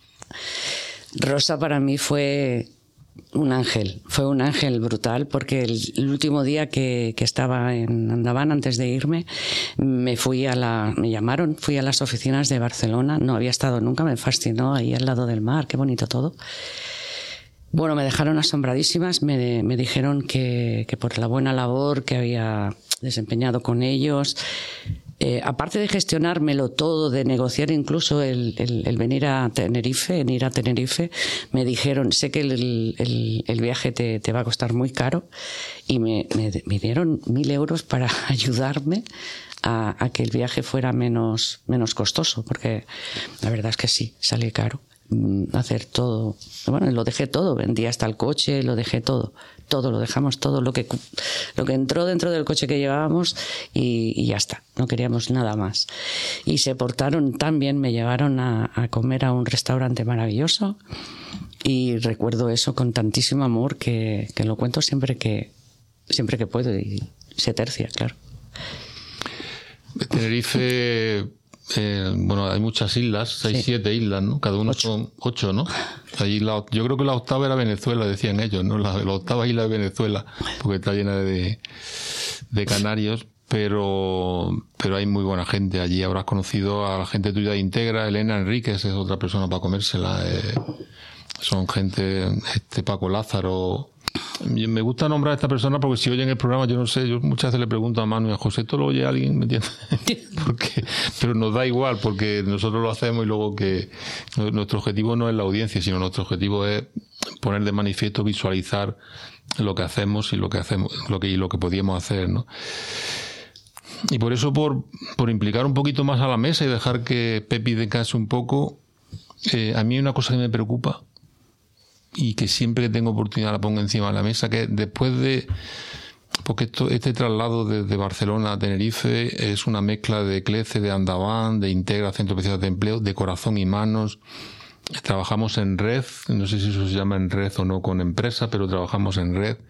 Rosa para mí fue un ángel, fue un ángel brutal, porque el, el último día que, que estaba en Andaban, antes de irme, me fui a la, me llamaron, fui a las oficinas de Barcelona, no había estado nunca, me fascinó ahí al lado del mar, qué bonito todo. Bueno, me dejaron asombradísimas, me, me dijeron que, que por la buena labor que había desempeñado con ellos, Eh, aparte de gestionármelo todo, de negociar incluso el, el, el venir a Tenerife, en ir a Tenerife, me dijeron, sé que el, el, el viaje te, te va a costar muy caro, y me, me, me dieron mil euros para ayudarme a, a que el viaje fuera menos, menos costoso, porque la verdad es que sí, sale caro hacer todo. Bueno, lo dejé todo, vendí hasta el coche, lo dejé todo, todo, lo dejamos todo, lo que, lo que entró dentro del coche que llevábamos y, y ya está, no queríamos nada más. Y se portaron tan bien, me llevaron a, a comer a un restaurante maravilloso y recuerdo eso con tantísimo amor que, que lo cuento siempre que, siempre que puedo y se tercia, claro. Tenerife... Eh, bueno, hay muchas islas, seis, sí. siete islas, ¿no? Cada uno ocho. Son ocho, ¿no? Allí la, yo creo que la octava era Venezuela, decían ellos, ¿no? La, la octava isla de Venezuela, porque está llena de, de canarios, pero, pero hay muy buena gente allí. Habrás conocido a la gente tuya de Integra, Elena Enríquez es otra persona para comérsela. Eh, son gente, este Paco Lázaro. Me gusta nombrar a esta persona porque si oyen el programa, yo no sé, yo muchas veces le pregunto a Manu y a José, ¿esto lo oye alguien? ¿Me entiendes? Porque, pero nos da igual, porque nosotros lo hacemos y luego que nuestro objetivo no es la audiencia, sino nuestro objetivo es poner de manifiesto, visualizar lo que hacemos y lo que hacemos, lo que, y lo que podíamos hacer, ¿no? Y por eso, por, por implicar un poquito más a la mesa y dejar que Pepi descanse un poco, eh, a mí hay una cosa que me preocupa y que siempre que tengo oportunidad la pongo encima de la mesa, que después de... Porque esto, este traslado desde Barcelona a Tenerife es una mezcla de CLECE, de Andaban, de Integra, Centro Especial de Empleo, de Corazón y Manos. Trabajamos en red, no sé si eso se llama en red o no con empresa, pero trabajamos en red.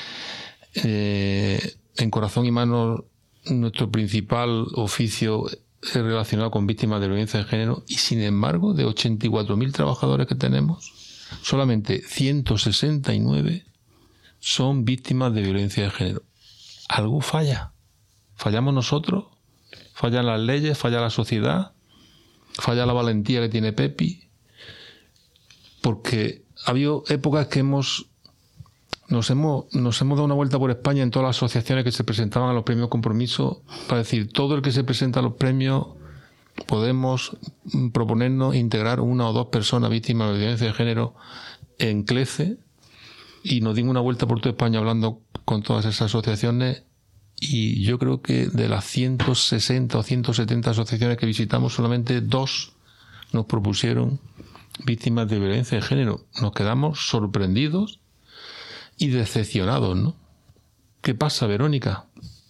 Eh, en Corazón y Manos nuestro principal oficio es relacionado con víctimas de violencia de género y sin embargo de ochenta y cuatro mil trabajadores que tenemos, solamente ciento sesenta y nueve son víctimas de violencia de género. Algo falla. ¿Fallamos nosotros? ¿Fallan las leyes? ¿Falla la sociedad? ¿Falla la valentía que tiene Pepi? Porque ha habido épocas que hemos nos hemos nos hemos dado una vuelta por España en todas las asociaciones que se presentaban a los premios Compromiso para decir, todo el que se presenta a los premios podemos proponernos integrar una o dos personas víctimas de violencia de género en CLECE, y nos dimos una vuelta por toda España hablando con todas esas asociaciones, y yo creo que de las ciento sesenta o ciento setenta asociaciones que visitamos, solamente dos nos propusieron víctimas de violencia de género. Nos quedamos sorprendidos y decepcionados, ¿no? ¿Qué pasa, Verónica?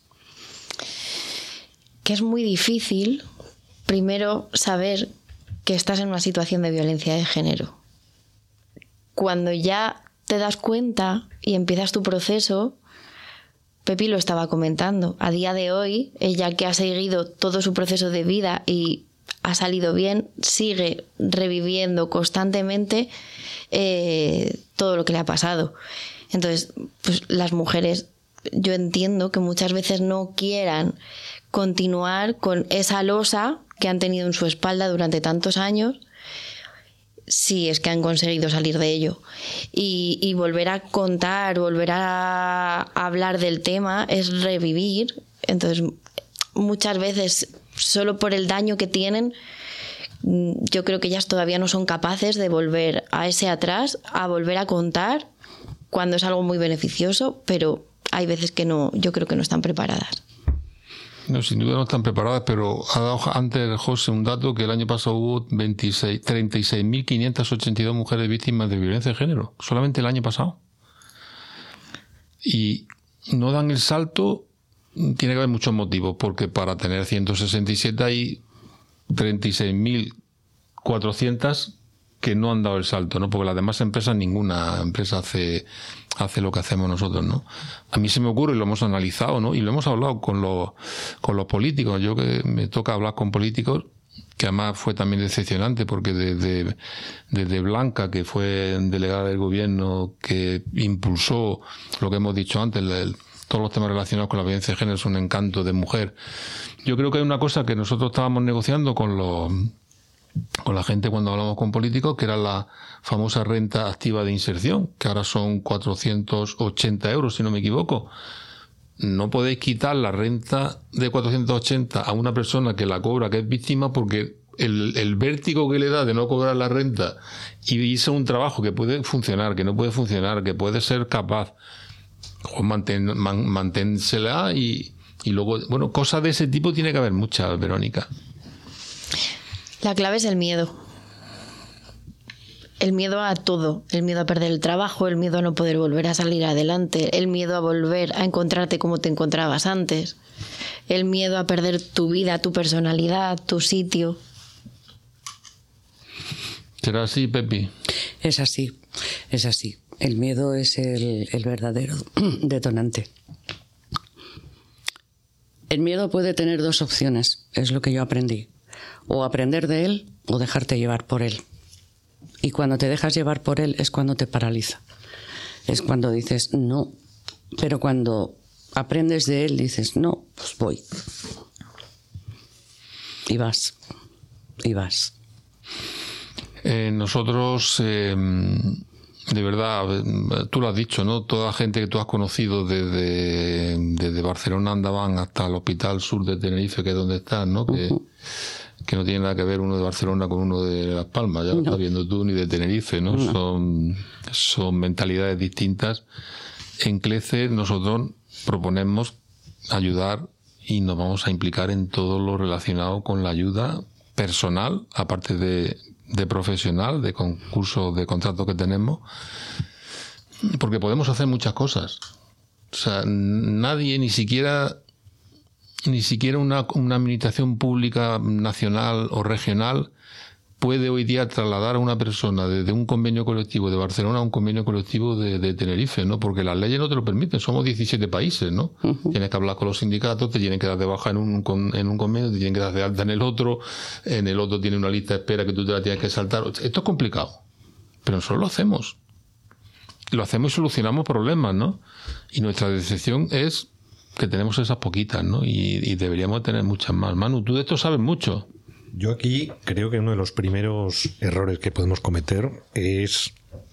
Que es muy difícil, primero, saber que estás en una situación de violencia de género. Cuando ya te das cuenta y empiezas tu proceso, Pepi lo estaba comentando, a día de hoy, ella que ha seguido todo su proceso de vida y ha salido bien, sigue reviviendo constantemente eh, todo lo que le ha pasado. Entonces, pues las mujeres, yo entiendo que muchas veces no quieran continuar con esa losa que han tenido en su espalda durante tantos años, si es que han conseguido salir de ello. Y, y volver a contar, volver a hablar del tema es revivir. Entonces, muchas veces, solo por el daño que tienen, yo creo que ellas todavía no son capaces de volver a ese atrás, a volver a contar, cuando es algo muy beneficioso, pero hay veces que no, yo creo que no están preparadas. No, sin duda no están preparadas, pero ha dado antes José un dato que el año pasado hubo veintiséis, treinta y seis mil quinientas ochenta y dos mujeres víctimas de violencia de género, solamente el año pasado. Y no dan el salto, tiene que haber muchos motivos, porque para tener ciento sesenta y siete hay treinta y seis mil cuatrocientas que no han dado el salto, ¿no? Porque las demás empresas, ninguna empresa hace, hace lo que hacemos nosotros, ¿no? A mí se me ocurre, y lo hemos analizado, ¿no? Y lo hemos hablado con los, con los políticos. Yo que me toca hablar con políticos, que además fue también decepcionante, porque desde, desde Blanca, que fue delegada del gobierno, que impulsó lo que hemos dicho antes, el, todos los temas relacionados con la violencia de género, es un encanto de mujer. Yo creo que hay una cosa que nosotros estábamos negociando con los con la gente cuando hablamos con políticos, que era la famosa renta activa de inserción, que ahora son cuatrocientos ochenta euros, si no me equivoco. No podéis quitar la renta de cuatrocientos ochenta a una persona que la cobra, que es víctima, porque el, el vértigo que le da de no cobrar la renta y irse a un trabajo que puede funcionar, que no puede funcionar, que puede ser capaz, mantén, man, manténsela y, y luego, bueno, cosas de ese tipo tiene que haber muchas, Verónica. La clave es el miedo. El miedo a todo. El miedo a perder el trabajo, el miedo a no poder volver a salir adelante, el miedo a volver a encontrarte como te encontrabas antes, el miedo a perder tu vida, tu personalidad, tu sitio. ¿Será así, Pepi? Es así, es así. El miedo es el, el verdadero detonante. El miedo puede tener dos opciones, es lo que yo aprendí. O aprender de él o dejarte llevar por él. Y cuando te dejas llevar por él es cuando te paraliza. Es cuando dices no. Pero cuando aprendes de él dices no, pues voy. Y vas. Y vas. Eh, nosotros, eh, de verdad, tú lo has dicho, ¿no? Toda la gente que tú has conocido desde, desde Barcelona andaban hasta el Hospital Sur de Tenerife, que es donde estás, ¿no? Que, uh-huh. que no tiene nada que ver uno de Barcelona con uno de Las Palmas, ya lo no. estás viendo tú, ni de Tenerife, ¿no? no. Son, son mentalidades distintas. En CLECE nosotros proponemos ayudar y nos vamos a implicar en todo lo relacionado con la ayuda personal, aparte de, de profesional, de concursos, de contratos que tenemos, porque podemos hacer muchas cosas. O sea, nadie, ni siquiera ni siquiera una, una administración pública nacional o regional puede hoy día trasladar a una persona desde un convenio colectivo de Barcelona a un convenio colectivo de, de Tenerife, ¿no? Porque las leyes no te lo permiten, somos diecisiete países, ¿no? Uh-huh. Tienes que hablar con los sindicatos, te tienen que dar de baja en un, en un convenio, te tienen que dar de alta en el otro, en el otro tiene una lista de espera que tú te la tienes que saltar. Esto es complicado, pero nosotros lo hacemos. Lo hacemos y solucionamos problemas, ¿no? Y nuestra decepción es que tenemos esas poquitas, ¿no? Y, y deberíamos tener muchas más. Manu, tú de esto sabes mucho. Yo aquí creo que uno de los primeros errores que podemos cometer es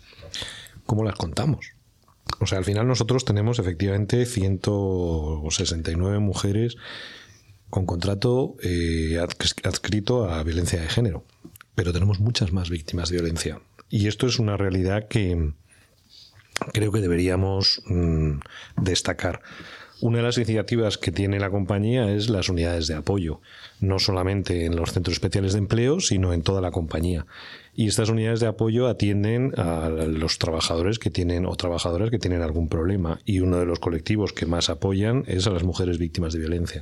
cómo las contamos. O sea, al final nosotros tenemos efectivamente ciento sesenta y nueve mujeres con contrato eh, adscrito a violencia de género, pero tenemos muchas más víctimas de violencia. Y esto es una realidad que creo que deberíamos mmm, destacar. Una de las iniciativas que tiene la compañía es las unidades de apoyo, no solamente en los centros especiales de empleo, sino en toda la compañía. Y estas unidades de apoyo atienden a los trabajadores que tienen o trabajadoras que tienen algún problema. Y uno de los colectivos que más apoyan es a las mujeres víctimas de violencia.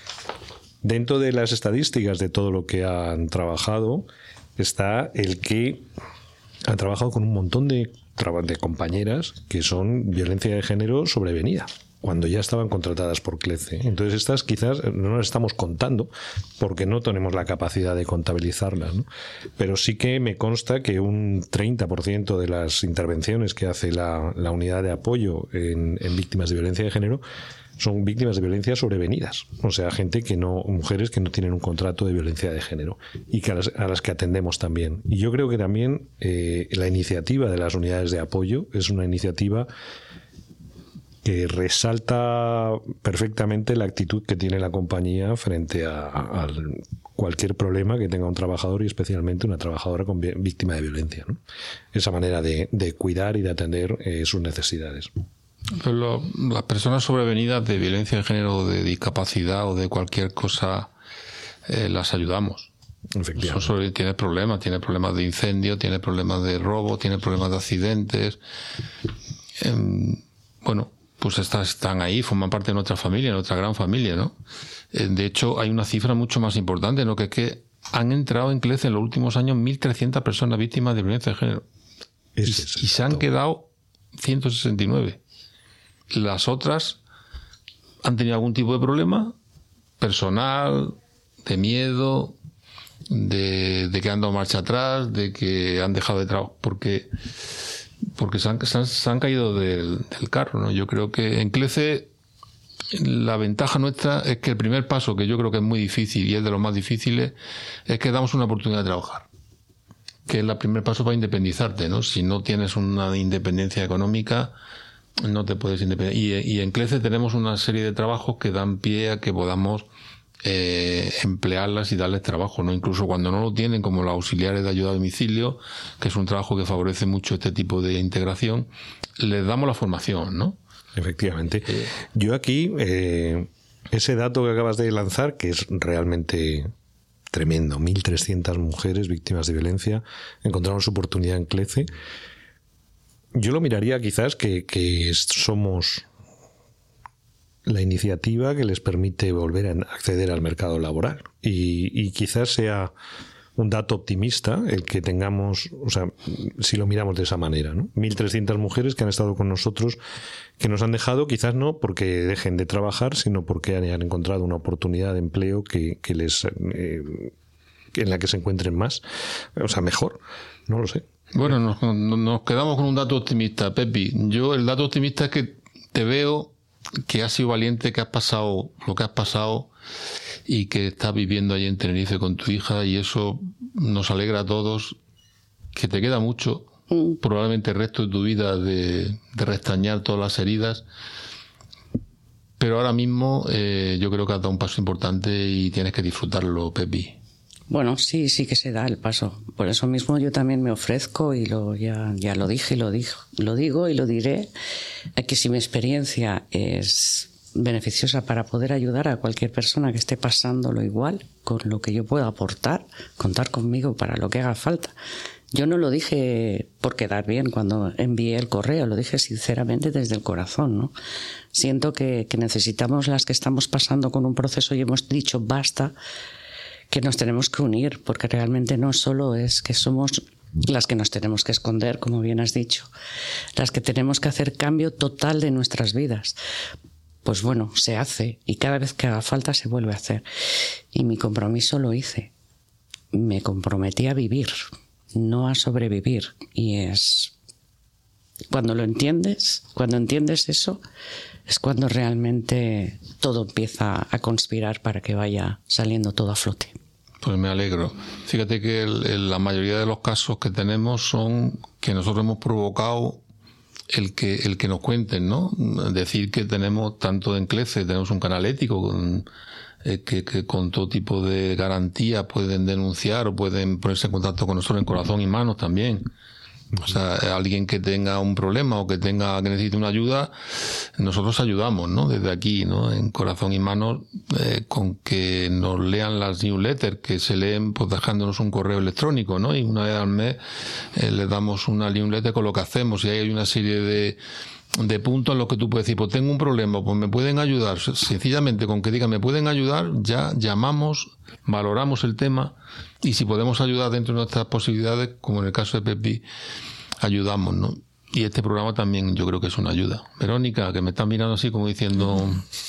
Dentro de las estadísticas de todo lo que han trabajado está el que han trabajado con un montón de, de compañeras que son violencia de género sobrevenida, cuando ya estaban contratadas por CLECE. Entonces estas quizás no las estamos contando porque no tenemos la capacidad de contabilizarlas, ¿no? Pero sí que me consta que un treinta por ciento de las intervenciones que hace la, la unidad de apoyo en, en víctimas de violencia de género son víctimas de violencia sobrevenidas. O sea, gente que no, mujeres que no tienen un contrato de violencia de género y que a las, a las que atendemos también. Y yo creo que también eh, la iniciativa de las unidades de apoyo es una iniciativa que resalta perfectamente la actitud que tiene la compañía frente a, a, a cualquier problema que tenga un trabajador y especialmente una trabajadora con, víctima de violencia, ¿no? Esa manera de, de cuidar y de atender eh, sus necesidades. Pero lo, las personas sobrevenidas de violencia de género o de discapacidad o de cualquier cosa eh, las ayudamos. Efectivamente. Sobre, tiene problemas, tiene problemas de incendio, tiene problemas de robo, tiene problemas de accidentes. Eh, bueno, pues estas están ahí, forman parte de nuestra familia, de nuestra gran familia, ¿no? De hecho, hay una cifra mucho más importante, ¿no? Que es que han entrado en CLECE en los últimos años mil trescientas personas víctimas de violencia de género. Y, y se han quedado ciento sesenta y nueve. Las otras han tenido algún tipo de problema personal, de miedo, de, de que han dado marcha atrás, de que han dejado de trabajar, porque... porque se han, se han, se han caído del, del carro, ¿no? Yo creo que en CLECE la ventaja nuestra es que el primer paso, que yo creo que es muy difícil y es de los más difíciles, es que damos una oportunidad de trabajar, que es el primer paso para independizarte, ¿no? Si no tienes una independencia económica, no te puedes independizar. Y, y en CLECE tenemos una serie de trabajos que dan pie a que podamos Eh, emplearlas y darles trabajo, ¿no? Incluso cuando no lo tienen, como los auxiliares de ayuda a domicilio, que es un trabajo que favorece mucho este tipo de integración, les damos la formación, ¿no? Efectivamente. Eh, Yo aquí, eh, ese dato que acabas de lanzar, que es realmente tremendo, mil trescientas mujeres víctimas de violencia encontraron su oportunidad en CLECE. Yo lo miraría quizás que, que somos la iniciativa que les permite volver a acceder al mercado laboral. Y, y quizás sea un dato optimista el que tengamos, o sea, si lo miramos de esa manera, ¿no? mil trescientas mujeres que han estado con nosotros, que nos han dejado, quizás no porque dejen de trabajar, sino porque han, han encontrado una oportunidad de empleo que, que les eh, en la que se encuentren más, o sea, mejor, no lo sé. Bueno, nos, nos quedamos con un dato optimista, Pepi. Yo el dato optimista es que te veo que has sido valiente, que has pasado lo que has pasado y que estás viviendo allí en Tenerife con tu hija, y eso nos alegra a todos que te queda mucho, mm. probablemente el resto de tu vida de, de restañar todas las heridas, pero ahora mismo eh, yo creo que has dado un paso importante y tienes que disfrutarlo, Pepi. Bueno, sí, sí que se da el paso. Por eso mismo yo también me ofrezco y lo ya, ya lo dije y lo, dijo, lo digo y lo diré, que si mi experiencia es beneficiosa para poder ayudar a cualquier persona que esté pasándolo igual, con lo que yo pueda aportar, contar conmigo para lo que haga falta. Yo no lo dije por quedar bien cuando envié el correo, lo dije sinceramente desde el corazón, ¿no? Siento que, que necesitamos, las que estamos pasando con un proceso y hemos dicho basta, que nos tenemos que unir, porque realmente no solo es que somos las que nos tenemos que esconder, como bien has dicho, las que tenemos que hacer cambio total de nuestras vidas. Pues bueno, se hace y cada vez que haga falta se vuelve a hacer. Y mi compromiso lo hice. Me comprometí a vivir, no a sobrevivir. Y es cuando lo entiendes, cuando entiendes eso, es cuando realmente todo empieza a conspirar para que vaya saliendo todo a flote. Pues me alegro. Fíjate que el, el, la mayoría de los casos que tenemos son que nosotros hemos provocado el que el que nos cuenten, ¿no? Decir que tenemos tanto en CLECE, tenemos un canal ético con, eh, que, que con todo tipo de garantía pueden denunciar o pueden ponerse en contacto con nosotros en corazón y manos también. O sea, alguien que tenga un problema o que tenga que necesite una ayuda, nosotros ayudamos, ¿no? Desde aquí, ¿no? En corazón y manos, eh, con que nos lean las newsletters, que se leen pues dejándonos un correo electrónico, ¿no? Y una vez al mes eh, les damos una newsletter con lo que hacemos y ahí hay una serie de de puntos en los que tú puedes decir, pues tengo un problema, pues me pueden ayudar. Sencillamente con que digan me pueden ayudar, ya llamamos, valoramos el tema y si podemos ayudar dentro de nuestras posibilidades, como en el caso de Pepi, ayudamos, ¿no? Y este programa también yo creo que es una ayuda. Verónica, que me estás mirando así como diciendo...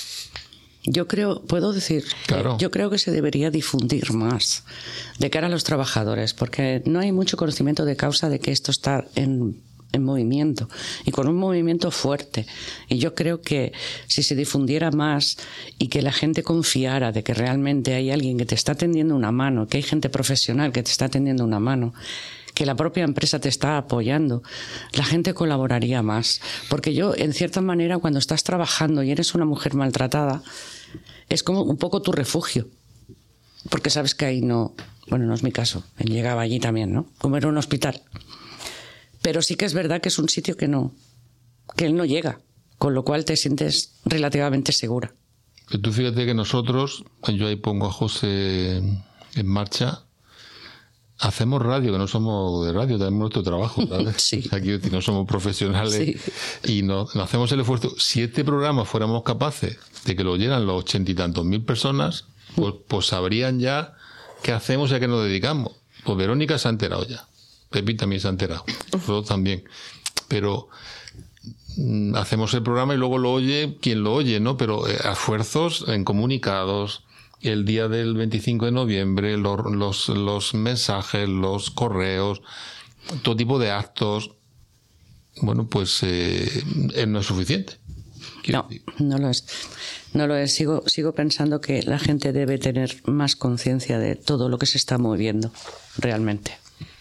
Yo creo, puedo decir, claro. Yo creo que se debería difundir más de cara a los trabajadores, porque no hay mucho conocimiento de causa de que esto está en... en movimiento y con un movimiento fuerte, y yo creo que si se difundiera más y que la gente confiara de que realmente hay alguien que te está tendiendo una mano, que hay gente profesional que te está tendiendo una mano, que la propia empresa te está apoyando, la gente colaboraría más, porque yo en cierta manera cuando estás trabajando y eres una mujer maltratada es como un poco tu refugio, porque sabes que ahí no, bueno, no es mi caso, llegaba allí también, ¿no? Como era un hospital. Pero sí que es verdad que es un sitio que no, que él no llega, con lo cual te sientes relativamente segura. Que tú fíjate que nosotros, yo ahí pongo a José en marcha, hacemos radio, que no somos de radio, tenemos nuestro trabajo, ¿sabes? Sí. Aquí no somos profesionales sí. Y no, no hacemos el esfuerzo. Si este programa fuéramos capaces de que lo oyeran los ochenta y tantos mil personas, pues, pues sabrían ya qué hacemos y a qué nos dedicamos. Pues Verónica se ha enterado ya. Pepi también se ha enterado, nosotros también, pero mm, hacemos el programa y luego lo oye quien lo oye, ¿no? Pero eh, esfuerzos en comunicados, el día del veinticinco de noviembre, los, los, los mensajes, los correos, todo tipo de actos, bueno, pues eh, no es suficiente. No, no lo es. No lo es. Sigo, sigo pensando que la gente debe tener más conciencia de todo lo que se está moviendo realmente.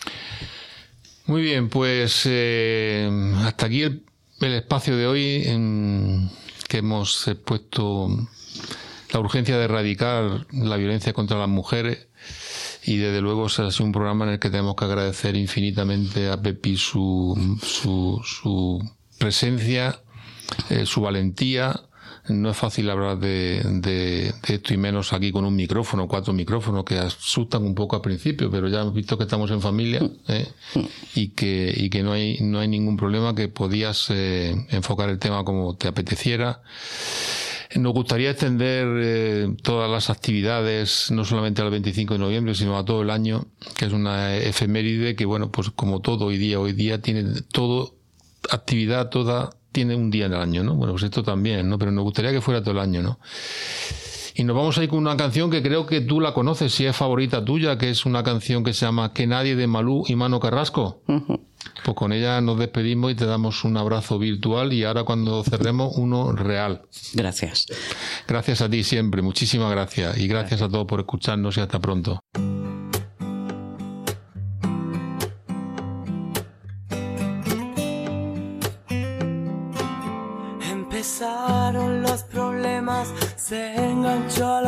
Muy bien, pues eh, hasta aquí el, el espacio de hoy en que hemos puesto la urgencia de erradicar la violencia contra las mujeres y desde luego es así un programa en el que tenemos que agradecer infinitamente a Pepi su, su, su presencia, eh, su valentía. No es fácil hablar de, de, de esto y menos aquí con un micrófono, cuatro micrófonos que asustan un poco al principio, pero ya hemos visto que estamos en familia, ¿eh? y que y que no hay no hay ningún problema, que podías eh, enfocar el tema como te apeteciera. Nos gustaría extender eh, todas las actividades, no solamente al veinticinco de noviembre, sino a todo el año, que es una efeméride que, bueno, pues como todo hoy día, hoy día tiene todo, actividad toda, tiene un día en el año, ¿no? Bueno, pues esto también, ¿no? Pero nos gustaría que fuera todo el año, ¿no? Y nos vamos a ir con una canción que creo que tú la conoces, si es favorita tuya, que es una canción que se llama Que nadie, de Malú y Mano Carrasco. Uh-huh. Pues con ella nos despedimos y te damos un abrazo virtual y ahora cuando cerremos uno real. Gracias. Gracias a ti siempre, muchísimas gracias. Y gracias, gracias. a todos por escucharnos y hasta pronto.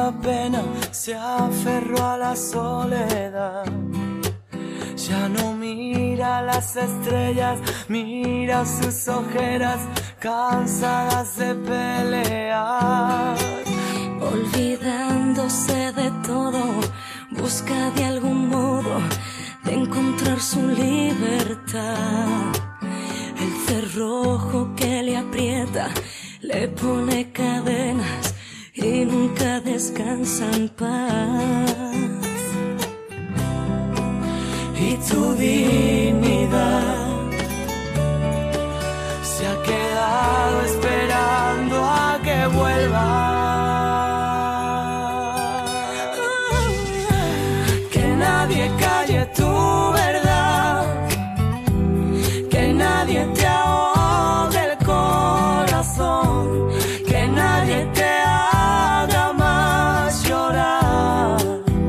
la pena, se aferró a la soledad. Ya no mira las estrellas, mira sus ojeras cansadas de pelear. Olvidándose de todo, busca de algún modo de encontrar su libertad. El cerrojo que le aprieta le pone cadenas y nunca descansa en paz. Y tu dignidad se ha quedado esperando a que vuelva. Que nadie calle tu verdad, que nadie te ahogue el corazón, que nadie te haga más llorar,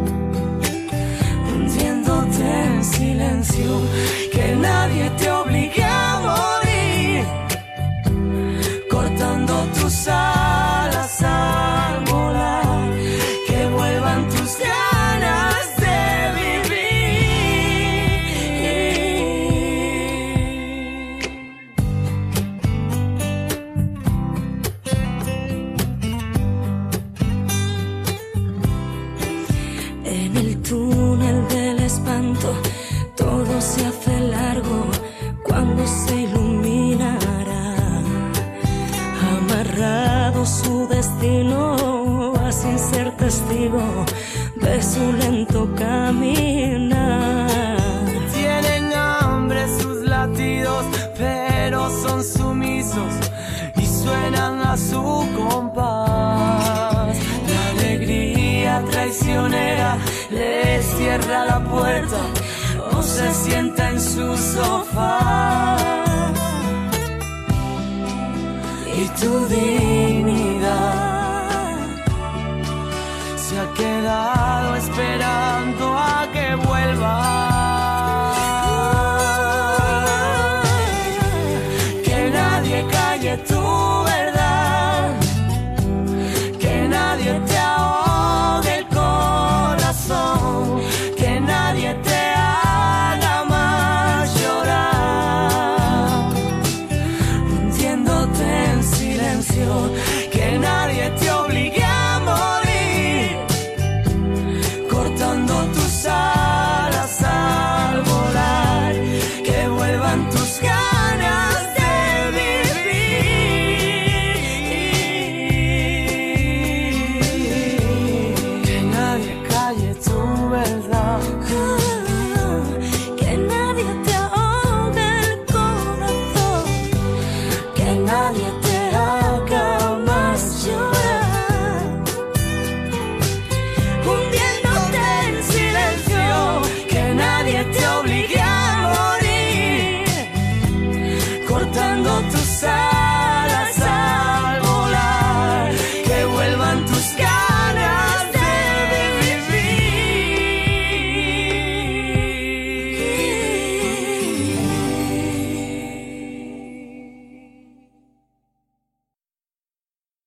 hundiéndote en silencio, que nadie te obligue a morir, cortando tus alas al volar, que vuelvan tus ganas de vivir. En el túnel del espanto todo se hace largo cuando se iluminará. Amarrado su destino a sin ser testigo de su lento caminar. Tienen hambre sus latidos, pero son sumisos y suenan a su compás. La alegría traicionera les cierra la puerta o se sienta en su sofá. Y tu dignidad se ha quedado esperando a que vuelva.